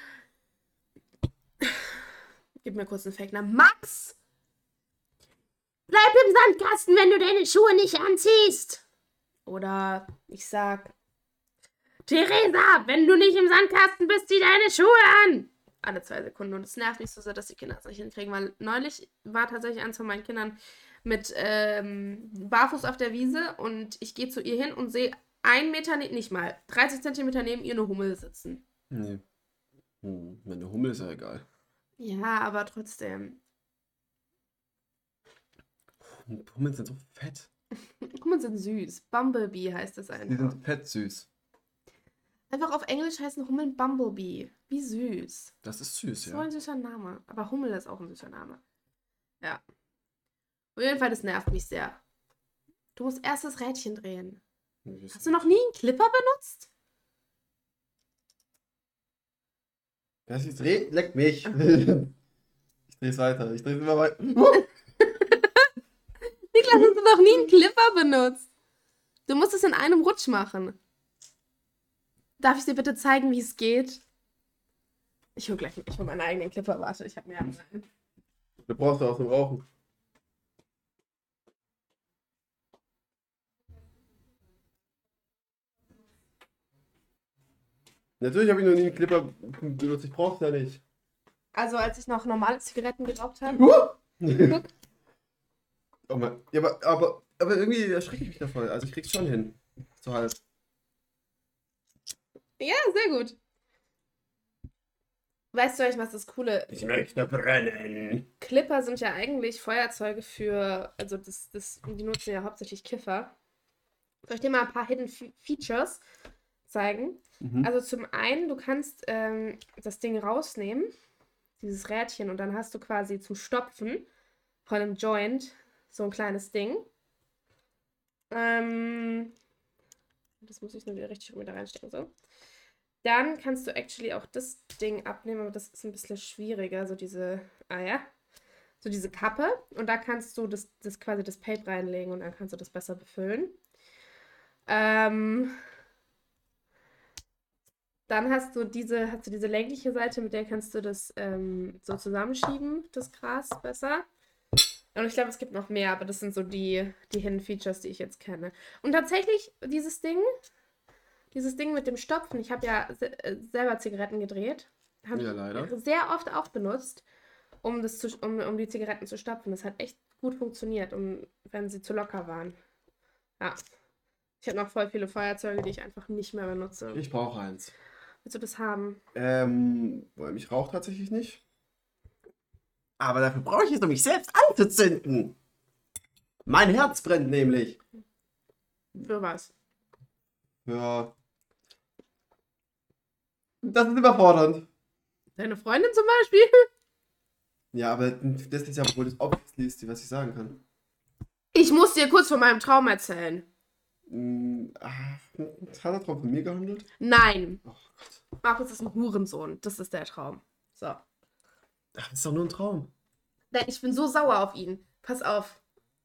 gib mir kurz einen Fake, Max, bleib im Sandkasten, wenn du deine Schuhe nicht anziehst. Oder ich sag, Theresa, wenn du nicht im Sandkasten bist, zieh deine Schuhe an. Alle zwei Sekunden. Und es nervt mich so sehr, dass die Kinder es nicht hinkriegen, weil neulich war tatsächlich eins von meinen Kindern mit ähm, barfuß auf der Wiese und ich gehe zu ihr hin und sehe einen Meter, ne- nicht mal, dreißig Zentimeter neben ihr eine Hummel sitzen. Nee. Hm, meine Hummel ist ja egal. Ja, aber trotzdem. Hummeln sind so fett. Hummeln sind süß. Bumblebee heißt das Die einfach. sind fett süß. Einfach auf Englisch heißen Hummeln Bumblebee. Wie süß. Das ist süß, So ja. ein süßer Name. Aber Hummel ist auch ein süßer Name. Ja. Auf jeden Fall, das nervt mich sehr. Du musst erst das Rädchen drehen. Hast du noch nie einen Clipper benutzt? Ja, ich dreh, leck mich. Ich dreh's weiter. Ich dreh's immer weiter. Niklas, hast du noch nie einen Clipper benutzt? Du musst es in einem Rutsch machen. Darf ich dir bitte zeigen, wie es geht? Ich hol gleich ich hol meinen eigenen Clipper. Warte, ich habe mir einen. Du brauchst du auch zum Rauchen. Natürlich habe ich noch nie einen Clipper benutzt. Ich brauch's ja nicht. Also, als ich noch normale Zigaretten geraucht habe. Uh! Oh Mann. Ja, aber, aber, aber irgendwie erschrecke ich mich davon. Also ich krieg's schon hin. So halt. Ja, sehr gut. Weißt du eigentlich, was das Coole ist? Ich möchte brennen. Clipper sind ja eigentlich Feuerzeuge für, also das, das, die nutzen ja hauptsächlich Kiffer. Soll ich dir mal ein paar Hidden Fe- Features zeigen? Mhm. Also zum einen, du kannst ähm, das Ding rausnehmen, dieses Rädchen, und dann hast du quasi zum Stopfen von einem Joint so ein kleines Ding. Ähm, das muss ich nur wieder richtig rum wieder reinstecken, so. Dann kannst du actually auch das Ding abnehmen, aber das ist ein bisschen schwieriger, so diese, ah ja, so diese Kappe. Und da kannst du das, das quasi das Pape reinlegen und dann kannst du das besser befüllen. Ähm, dann hast du diese, hast du diese längliche Seite, mit der kannst du das ähm, so zusammenschieben, das Gras besser. Und ich glaube, es gibt noch mehr, aber das sind so die, die Hidden Features, die ich jetzt kenne. Und tatsächlich, dieses Ding, dieses Ding mit dem Stopfen, ich habe ja se äh, selber Zigaretten gedreht, habe Ja, ich leider. sehr oft auch benutzt, um, das zu, um, um die Zigaretten zu stopfen. Das hat echt gut funktioniert, um, wenn sie zu locker waren. Ja. Ich habe noch voll viele Feuerzeuge, die ich einfach nicht mehr benutze. Ich brauche eins. Willst du das haben? Ähm, weil ich rauche tatsächlich nicht. Aber dafür brauche ich es, um mich selbst anzuzünden. Mein Herz brennt nämlich. Für was? Ja. Das ist überfordernd. Deine Freundin zum Beispiel? Ja, aber das ist ja wohl das Obviously, was ich sagen kann. Ich muss dir kurz von meinem Traum erzählen. Hm, ach, hat er drauf von mir gehandelt? Nein. Oh Gott. Markus ist ein Hurensohn. Das ist der Traum. So. Ach, das ist doch nur ein Traum. Nein, ich bin so sauer auf ihn. Pass auf.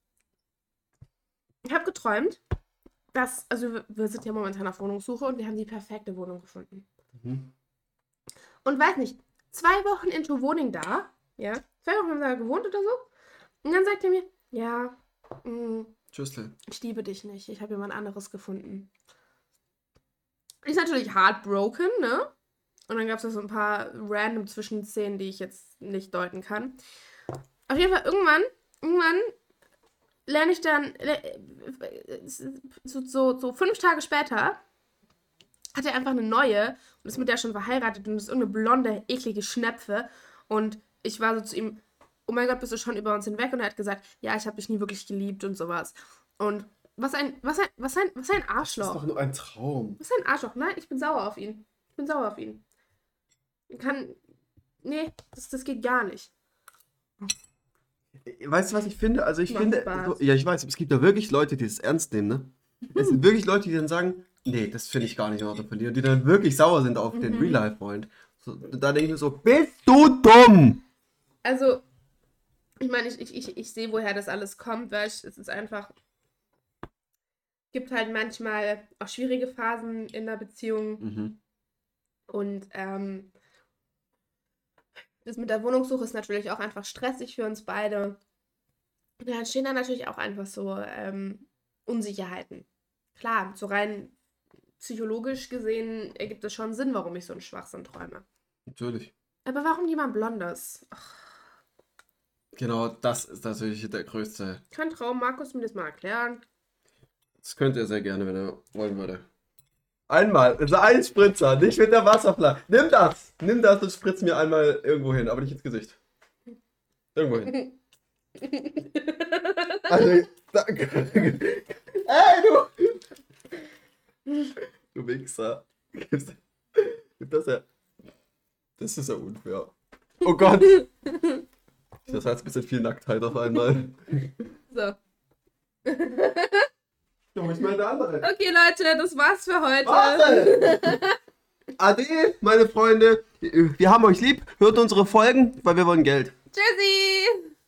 Ich habe geträumt, dass, also wir- wir sind ja momentan auf Wohnungssuche und wir haben die perfekte Wohnung gefunden. Mhm. Und weiß nicht, zwei Wochen into Wohnung da, ja, zwei Wochen haben wir da gewohnt oder so. Und dann sagt er mir, ja, mh, Tschüssle. ich liebe dich nicht, ich habe jemand anderes gefunden. Ist natürlich heartbroken, ne? Und dann gab es da so ein paar random Zwischenszenen, die ich jetzt nicht deuten kann. Auf jeden Fall, irgendwann, irgendwann lerne ich dann, le- so, so, so fünf Tage später, hat er einfach eine neue und ist mit der schon verheiratet und ist irgendeine blonde, eklige Schnepfe. Und ich war so zu ihm, oh mein Gott, bist du schon über uns hinweg? Und er hat gesagt, ja, ich habe dich nie wirklich geliebt und sowas. Und was ein, was ein, was ein, was ein Das Arschloch. ist doch nur ein Traum. Was ein Arschloch. Nein, ich bin sauer auf ihn. Ich bin sauer auf ihn. Ich kann, nee, das, das geht gar nicht. Weißt du, was ich finde? Also ich Macht finde, Spaß. so, ja, ich weiß, es gibt da wirklich Leute, die das ernst nehmen, ne? Es sind wirklich Leute, die dann sagen, nee, das finde ich gar nicht in Ordnung von dir. Und die dann wirklich sauer sind auf den Mhm. Real-Life-Freund. So, da denke ich mir so, bist du dumm? Also, ich meine, ich, ich, ich, ich sehe, woher das alles kommt, weil ich, es ist einfach, gibt halt manchmal auch schwierige Phasen in der Beziehung Mhm. und ähm, das mit der Wohnungssuche ist natürlich auch einfach stressig für uns beide. Und da entstehen dann natürlich auch einfach so ähm, Unsicherheiten. Klar, so rein psychologisch gesehen ergibt es schon Sinn, warum ich so einen Schwachsinn träume. Natürlich. Aber warum jemand Blondes? Ach, Genau, das ist natürlich der größte. kein Traum, Markus mir das mal erklären. Das könnte er sehr gerne, wenn er wollen würde. Einmal, also ein Spritzer, nicht mit der Wasserflasche. Nimm das! Nimm das und spritz mir einmal irgendwo hin, aber nicht ins Gesicht. Irgendwo hin. Also, danke. Ey, du! Du Wichser. Gib das her. Das ist ja unfair. Oh Gott! Das hat ein bisschen viel Nacktheit auf einmal. So. Du musst mal eine andere. Okay, Leute, das war's für heute. Warte! Ade, meine Freunde. Wir haben euch lieb. Hört unsere Folgen, weil wir wollen Geld. Tschüssi!